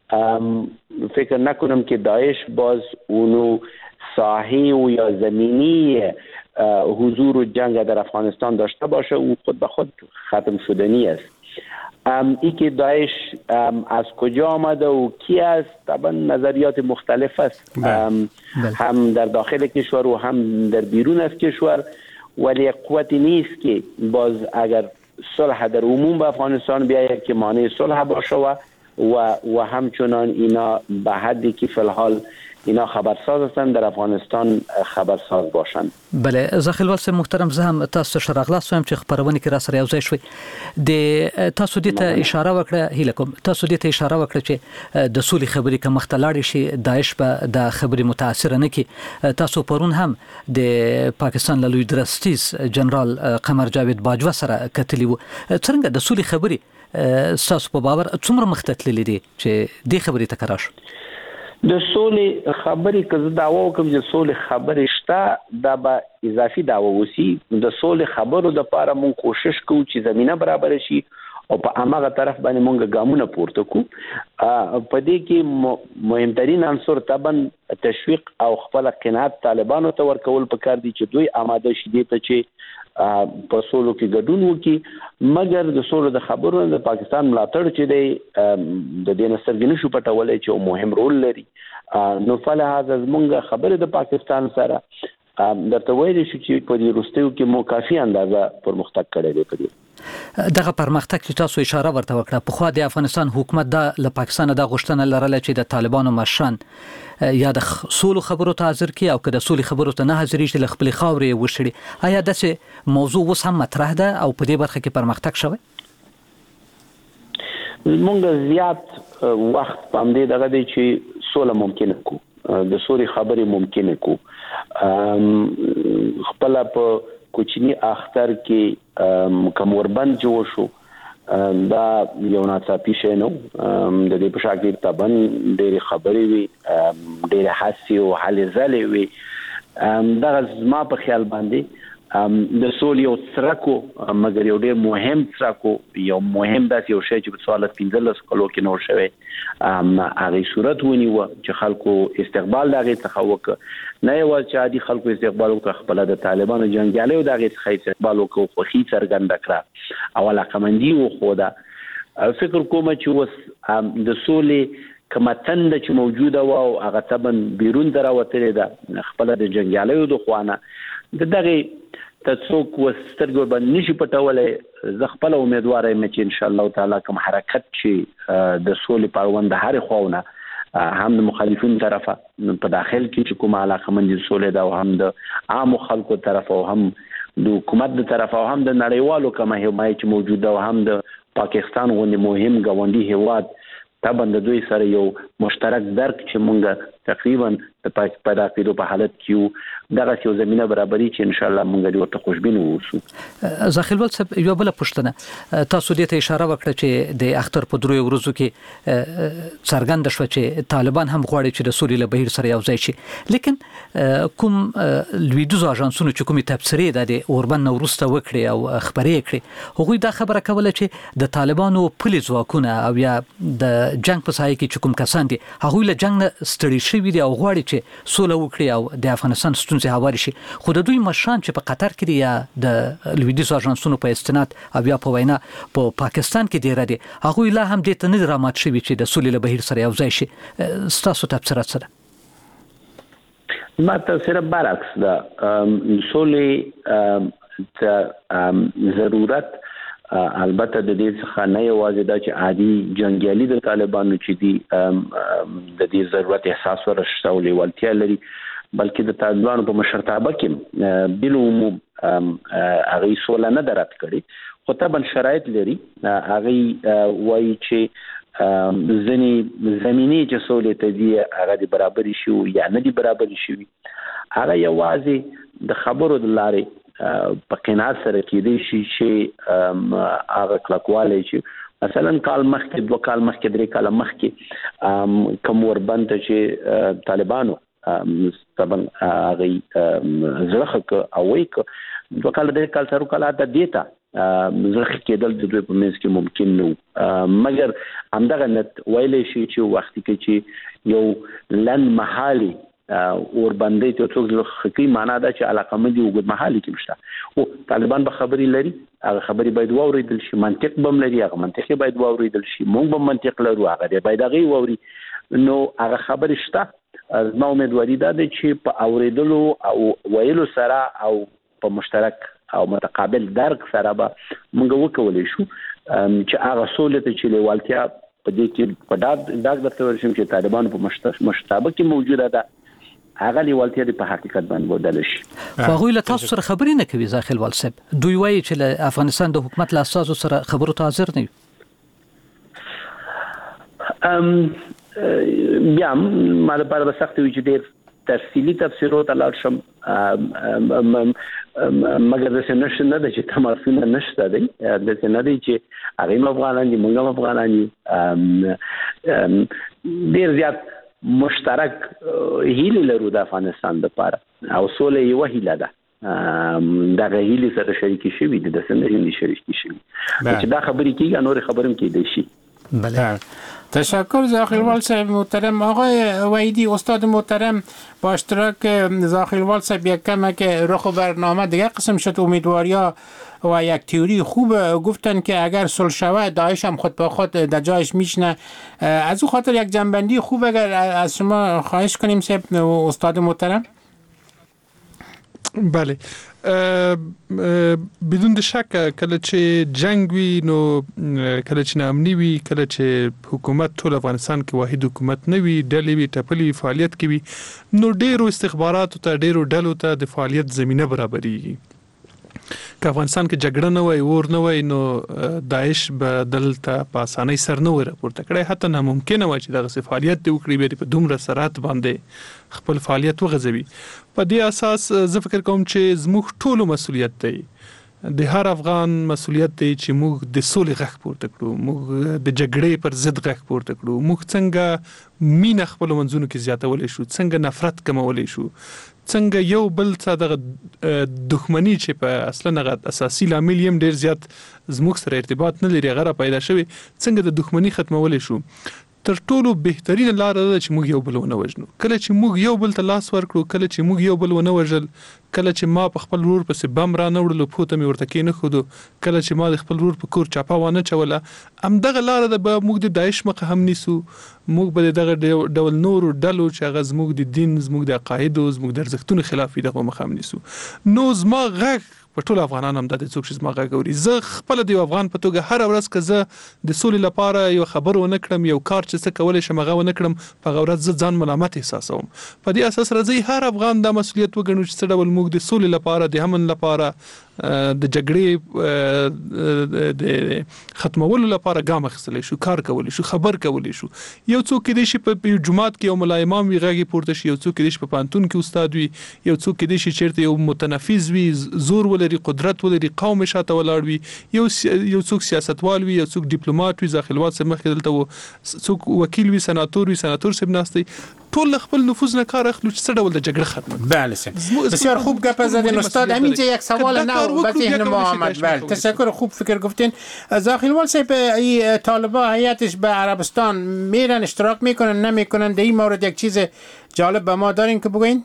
فکر نکنم که داعش باز اونو ساحی و یا زمینی حضور و جنگ در افغانستان داشته باشه. او خود به خود ختم شدنی است. ای که داعش از کجا آمده و کی است، طبعا نظریات مختلف است، هم در داخل کشور و هم در بیرون از کشور، ولی قوتی نیست که باز اگر صلح در عموم به افغانستان بیاید که مانع صلح باشه و و همچنان اینا به حدی که فی الحال اینا خبرساز هستند در افغانستان خبرساز باشند. بله زاخیلوال صاحب محترم، زه هم تاسو شرغلا سوم چې خبرونه کې را سره یو ځای شوي. د تاسو دې ته اشاره وکړه هیله کوم تاسو دې ته اشاره وکړه چې د سولې خبرې کوم مختلاړي شي داعش به د خبرې متاثر نه کی. تاسو پرون هم د پاکستان له لوی درستیز جنرال قمر جاوید باجوه سره کتلی وو. څنګه د سولې خبرې تاسو په باور څومره مختتللې دي چې دې خبرې ته کراش؟ د سولې خبرې که زه دعوا وکړم چې سولې خبرې شته، دا به اضافي دعوا وسی. د سولې خبرو دپاره مونږ کوشش کوو چې زمینه برابر شي او په هماغه طرف باندې مونږ ګامونه پورته کوو. په دې کې مهمترین عنصر طبعا تشویق او خپل قناعت طالبانو ته ورکول پکار دي چې دوی آماده شي دې ته چې په سولو کې ګډون وکړي. مګر د سولو د خبرو د پاکستان ملاتړ چې دی د دې نسترګې نشو پټولی چې مهم رول لري. نو فلهذا زمونږ خبرې د پاکستان سره درته ویلی شو چې په دې وروستیو کې مو کافي اندازه پرمختګ کړی دی. په دې دغه پرمختګ چې تاسو اشاره ورته وکړه، پخوا د افغانستان حکومت د له پاکستان د غوښتنه لرله چې د طالبانو مشران یا د سولو خبرو ته حاضر کی او که د سولې خبرو ته نه حاضرې چې له خپلې خاورې وشړي. آیا داسې موضوع اوس هم مطرح ده او په دې برخه کې پرمختګ شوی؟ مونږ زیات وخت په همدې دغه دی چې سوله ممکنه کو، د سولې خبرې ممکنه کو. خپله په کوچني اختر کې کموربند جوړ شو، دا یو ناڅاپي شی نه و. د دې په شا کې طبعا ډېرې خبرې وي، ډېرې هڅې او هلې ځلې وي. دغه زما په خیال باندې د سولې یو څرک و، مګر یو ډېر مهم څرک و، یو مهم داسې یو شی چې په څوارلس پنځلس کلو کې نور شوی هغې صورت ونیوه چې خلکو استقبال د هغې څخه وکړه. نه یوازې چې عادي خلکو استقبال وکړه، خپله د طالبانو جنګیالیو د هغې څخه استقبال وکړه، خوښي څرګنده کړه او علاقمندي وښوده. فکر کومه چې اوس د سولې کومه تنده چې موجوده وه او هغه طبعا بیرون ته راوتلې ده خپله د جنګیالیو د خوا نه، د دغې ته څوک سترګې ورباندې نشي پټولی. زه خپله امیدواره یم چې انشاءالله تعالی کوم حرکت چې د سولې په اړوند د هرې خواونه، هم د مخالفینو طرفه په داخل کې چې کومه علاقمندي سولې ده او هم د عامو خلکو طرفه او هم د حکومت د طرفه او هم د نړیوالو کومه حمایه چې موجوده او هم د پاکستان غوندې مهم ګاونډي هیواد طبعا د دوی سره یو مشترک درک چې مونږ تقریبا د پیدا کېدو په حالت کې یو، دغسې یو زمینه برابري چې انشاءالله مونږ دې ورته خوشبین واوسو. زاخیلوال صاحب یوه بله پوښتنه، تاسو دې ته اشاره وکړه چې د اختر په دریو ورځو کې څرګنده شوه چې طالبان هم غواړي چې د سولې له بهیر سره یو ځای شي، لیکن کوم لویدیځو اژانسونو چې کومې تبصرې دا د اوربند نه وروسته وکړې او خپرې کړې، هغوی دا خبره کوله چې د طالبانو پلي ځواکونه او یا د جنګ په سایه کې چې کوم کسان دي هغوی له جنګ نه ستړي شوي دي او غواړي چې سوله وکړي او د افغانستان ستونزې هواري شي، خو د دوی مشران چې په قطر کې دي یا د لویدیځ اژانسونو په استناد او یا په وینا په پاکستان کې ډیر دي، هغه لا هم د تنظیم رامات شوي چې د سولې له بهیر سره یو ځای شي. ستاسو تفسیرات سره ما تفسیر برعکس ده. سولې ته ضرورت البته د دې څخه نه یوازې دا چې عادي جنگیالي د طالبانو چې دي د دې ضرورت احساس ورشته او لیوالتیا لري، بلکې د طالبانو په مشرتابه کې بل عموم هغه سوله نه درات کړي، خو طبعا شرایط لري. هغه وایي چې ځنی زمینی چې سولې ته دی هغه د برابرۍ شي یا نه دی برابرۍ شي، هغه یوازې د خبرو د لارې په قناعت سره کېدی شي چې هغه کلکوالی چې مثلا کال مخکې دوه کال مخکې درې کال مخکې کوم وربند چې طالبانو طبعا هغه زړه ښه او وایي دوه کال درې کال سره کال د دیتا زړه کېدل د دوی په منځ کې ممکن نه، مګر همدغه نت ویلی شي چې وخت کې چې یو لن محالي وربندې ته څوک زړه کوي، معنا دا چې علاقمندي وګد محالي کې مشته او طالبان به خبرې لري، هغه خبرې باید واورېدل شي، منطق به لري، هغه منطق باید واورېدل شي، موږ به منطق لرو، هغه باید هغه واوري. نو هغه خبرې شته. ما امیدواري ده چې په اوریدلو او ویلو سره او په مشترک او متقابل درک سره به موږ وکولای شو چې هغه سولې ته چې لیوالتیا په دې کې په ډاګ ډاګ درته ورشم چې طالبانو په مشترک کې موجوده ده، هغه لیوالتیا په حقیقت باندې بدل شي. هغه له تاسو سره خبرې نه کوي ځاخل والسب، دوی وایي چې له افغانستان د حکومت له اساسو سره خبرو ته حاضر نه وي. ام بیا ما لپاره به سخت وي چې ډېر تفصیلی تفسیرات لاړ شم، مګر د سنشت نه د چې تماسونه نشته دی، د سنه دی چې هغه افغانان دي، موږ افغانان دي، ډېر زیات مشترک هیله لرو د افغانستان لپاره او سولې یو هیله ده، دا هیله سره شریک شي وي د سنه هیله شریک شي چې دا خبرې کیږي، نور خبرم کېدای شي. بله تشکر زاخیلوال صاحب محترم. آقای وحیدی استاد محترم، با اشتراک زاخیلوال صاحب یک کمک رخ برنامه دیگه قسم شد، امیدواریا و یک تئوری خوب گفتن که اگر صلح شود داعش هم خود به خود در جایش میشنه. از او خاطر یک جنبندی خوب اگر از شما خواهش کنیم صاحب استاد محترم. بله بدون د شک کله چې جنگ وي نو کله چې نامني وي، کله چې حکومت ټول افغانستان کې واحد حکومت نه وي، ډلې وي ټپلې فعالیت کوي، نو ډېرو استخباراتو ته ډېرو ډلو ته د فعالیت زمینه برابرېږي. که افغانستان کې جګړه نه وای، اور نه وای، نو داعش به دلته په اسانۍ سر نه وای راپورته کړی، حتی ناممکنه وای چې دغسې فعالیت دې وکړي، بیا په دومره سرعت باندې خپل فعالیت وغځوي. په دې اساس زه فکر کوم چې زموږ ټولو مسؤلیت دی، د هر افغان مسؤلیت دی چې موږ د سولې غږ پورته کړو، موږ د جګړې پر ضد غږ پورته کړو، موږ څنګه مینه خپلو منځونو کې زیاتولی شو، څنګه نفرت کمولی شو، څنګه یو بل څه دغه دښمني چې په اصلا هغه اساسي لامل یې هم ډېر زیات زموږ سره ارتباط نه لري هغه را پیدا شوی، څنګه د دښمني ختمولی شو. تر ټولو بهترینه لاره ده چې موږ یو بل ونه وژنو. کله چې موږ یو بل ته لاس ورکړو، کله چې موږ یو بل ونه وژل، کله چې ما په خپل ورور پسې بم را نه وړلو، پوته مې ورته کېنښودو، کله چې ما د خپل ورور په کور چاپه وانه چوله، همدغه لاره ده به موږ د داعش مخه هم نیسو، موږ به د دغه ډول نورو ډلو چې هغه زموږ د دین، زموږ د عقایدو، زموږ د ارزښتونو خلاف وي دغه مخه هم نیسو. نو زما غږ په ټول افغانان هم دا د څوک چې زما غږ اوري، زه خپله د یو افغان په توګه هره ورځ که زه د سولې لپاره یو خبر ونه کړم، یو کار چې څه کولی شم هغه ونه کړم، په هغه ورځ زه ځان ملامت احساسوم. په دې اساس راځئ هر افغان دا مسؤلیت وګڼو چې څه ډول موږ د سولې لپاره، د امن لپاره، د جګړې د ختمولو لپاره ګام اخیستلی شو، کار کولی شو، خبر کولی شو. یو څوک کېدای شي په یو جومات کې یو ملا امام وي غږ یې پورته شي، یو څوک کېدای شي په پوهنتون کې استاد وي، یو څوک کېدای شي چېرته یو متنفذ وي زور ولري ولري قدرت ولري قوم شاته ولاړ وي یو یو څوک سیاستوال وي یو څوک ډیپلوماټ وي ځاخلوات سم مخکې دلته څوک وکیل وي سناتور وي سناتور سم ناستي ټول خپل نفوذ نه کار اخلو چې څه ډول د جګړه ختمه. بله سر بسیار خوب گپ زدین استاد. همینجا یک سوال نو به ذهن ما آمد. بله تشکر، خوب فکر گفتین. زاخیلوال صاحب ای طالبان هیئتش به عربستان میرن اشتراک میکنن نمیکنن در این مورد یک چیز جالب به ما دارین که بگوین؟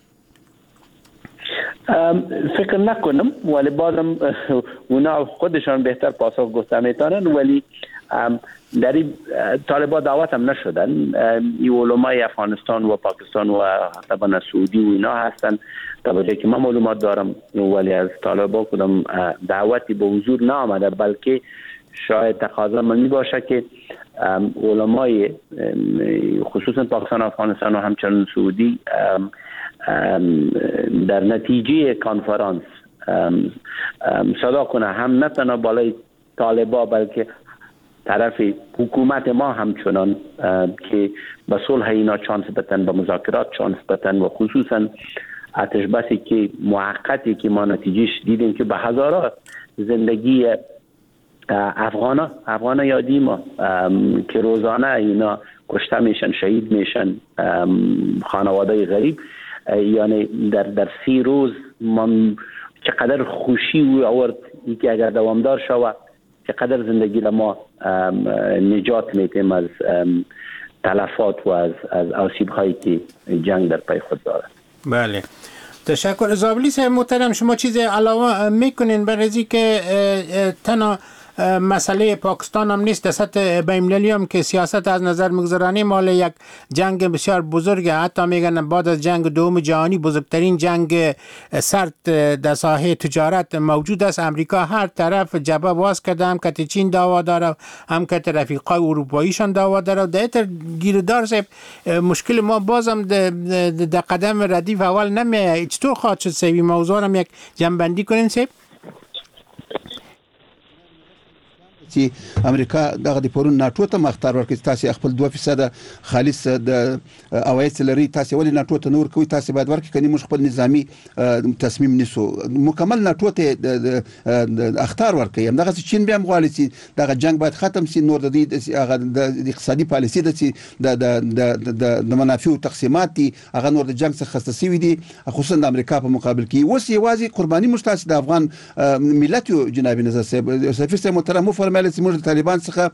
فکر نکنم ولی بازم اونا خودشان بهتر پاسخ گفته میتونن ولی در این طالبان دعوت هم نشدن. این علمای افغانستان و پاکستان و طبعا سعودی و اینا هستن طبعا که من معلومات دارم ولی از طالبان کدام دعوتی به حضور نآمده بلکه شاید تقاضا منی باشه که علمای خصوصا پاکستان و افغانستان و همچنین سعودی در نتیجه کنفرانس صدا کنه هم نه تنها بالای طالبان بلکه طرف حکومت ما همچنان که به صلح اینا چانس بتن به مذاکرات چانس بتن و خصوصا آتش بسی که موقتی که ما نتیجهش دیدیم که به هزارات زندگی افغانا افغانا یادی ما که روزانه اینا کشته میشن شهید میشن خانواده غریب یعنی در در سی روز من چقدر خوشی و آورد که اگر دوامدار شود چقدر زندگی ما نجات میتیم از تلفات و از از آسیب هایی که جنگ در پی خود دارد. بله تشکر. زابلی صاحب محترم شما چیز علاوه میکنین برای که تنها مسئله پاکستان هم نیست، در سطح بین‌المللی هم که سیاست از نظر میگذرانی مال یک جنگ بسیار بزرگ، حتی میگن بعد از جنگ دوم جهانی بزرگترین جنگ سرد در ساحه تجارت موجود است. امریکا هر طرف جبهه باز کرده، هم که چین دعوا داره هم که رفیقای اروپاییشان دعوا داره. در تر گیردار صاحب مشکل ما بازم در قدم ردیف اول نمیه. چطور خواهد شد صاحب موضوع هم یک جنبندی کنین صاحب؟ چې امریکا دغه د پرون ناتو ته مختار ورکړي تاسو خپل دوه فیصد خالص د اوایت لري تاسو ولې ناتو ته نور کوي تاسو باید ورکړي کني موږ خپل نظامی تصمیم نیسو مکمل ناتو ته د اختار ورکړي هم دغه چین بیا مغالي چې دغه جنگ باید ختم شي نور د دې اقتصادي پالیسي د د د منافع او تقسیمات دي هغه نور د جنگ څخه خصوصي وي دي خصوصا د امریکا په مقابل کې اوس یوازې قرباني مشتاس د افغان ملت جناب نظر صاحب سفیر صاحب محترم فرمایله چې موږ د طالبان څخه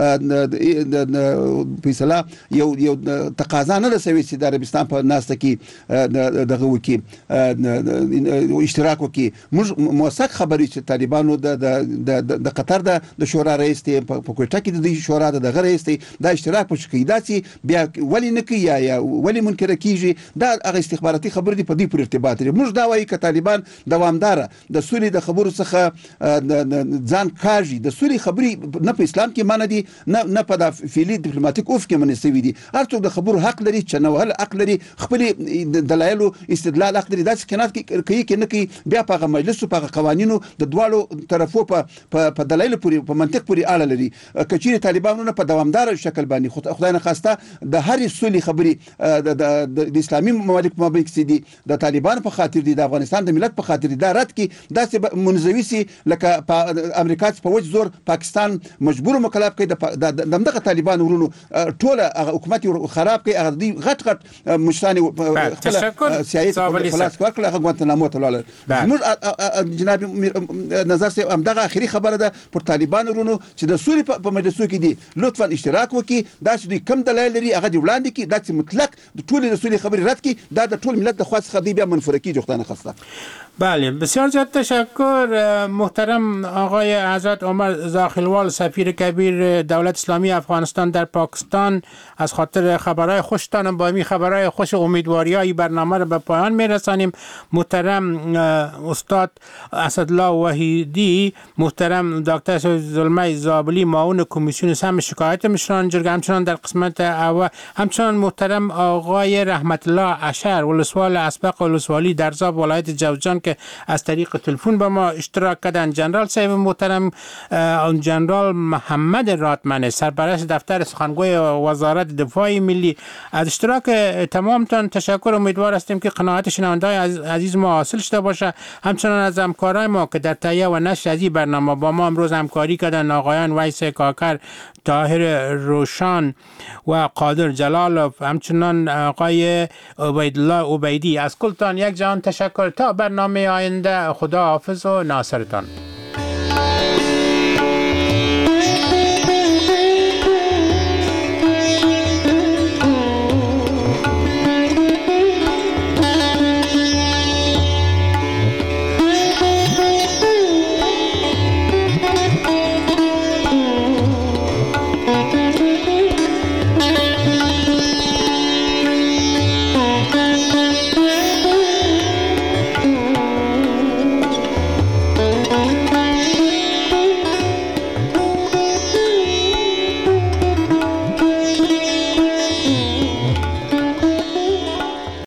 د فیصله یو یو تقاضا نه رسوي چې د عربستان په ناسته کې دغه وکي اشتراک وکي موږ موثق خبرې چې طالبانو د د قطر د شورا رئیس ته په کوټه کې د شورا د دغه رئیس ته د اشتراک په شکایت داسي بیا ولی نه کوي یا ولی منکر کیږي دا هغه استخباراتي خبر دی په دې پر ارتباط لري. موږ دا وایي چې طالبان دوامدار د سولې د خبرو څخه ځان کاږي. د سولې خبري نه په اسلام کې معنی دي نه نه په فعلی ډیپلوماټیک اوف کې منسوي دي. هر څوک د خبرو حق لري چې نو هل حق لري خپل دلایل استدلال حق لري داسې کنات کوي کې نه کوي بیا په مجلس او په قوانینو د دوالو طرفو په په دلایل پوری په منطق پوری اړه لري. کچېره طالبانو نه په دوامدار شکل باندې خدای نه خواسته د هر سولې خبري د اسلامي ممالک په مابین کې دي د طالبان په خاطر دي د افغانستان د ملت په خاطر دي دا رات کې داسې منځوي سي لکه په امریکا په وجه زور پاکستان مجبور مکلف کوي د دغه طالبان ورونو ټول حکومت خراب کوي هغه دی غټ غټ مشران خپل سیاسي خلاص ورکړه هغه ګوانتنامو ته لاله. موږ جناب نظر سي همدغه اخري خبره ده پر طالبان ورونو چې د سوري په مجلسو کې دي لطفا اشتراک وکي دا چې کم دلایل لري هغه دی وړاندې کی دا چې مطلق د ټول د سوري خبري رد کی دا د ټول ملت د خاص خدي بیا منفره کی جوختانه خاصه. بله بسیار زیاد تشکر محترم آقای حضرت عمر زاخیلوال سفیر کبیر دولت اسلامی افغانستان در پاکستان از خاطر خبرهای خوشتان با این خبرهای خوش امیدواریای برنامه را به پایان میرسانیم. محترم استاد اسدالله وحیدی، محترم دکتر زلمه زابلی معاون کمیسیون سم شکایت مشران جرگه، همچنان در قسمت اول همچنان محترم آقای رحمت الله اشر ولسوال اسبق ولسوالی در زاب ولایت جوزجان که از طریق تلفن با ما اشتراک کردن. جنرال صاحب محترم جنرال محمد راتمن سرپرست دفتر سخنگوی وزارت دفاع ملی، از اشتراک تمامتان تشکر. امیدوار هستیم که قناعت شنونده‌های عزیز ما حاصل شده باشه. همچنان از همکارای ما که در تهیه و نشر از این برنامه با ما امروز همکاری کردن، آقایان ویس کاکر، طاهر روشان و قادر جلالوف، همچنان آقای عبیدالله عبیدی. از کلتان یک جهان تشکر. تا برنامه آینده خدا حافظ و ناصرتان.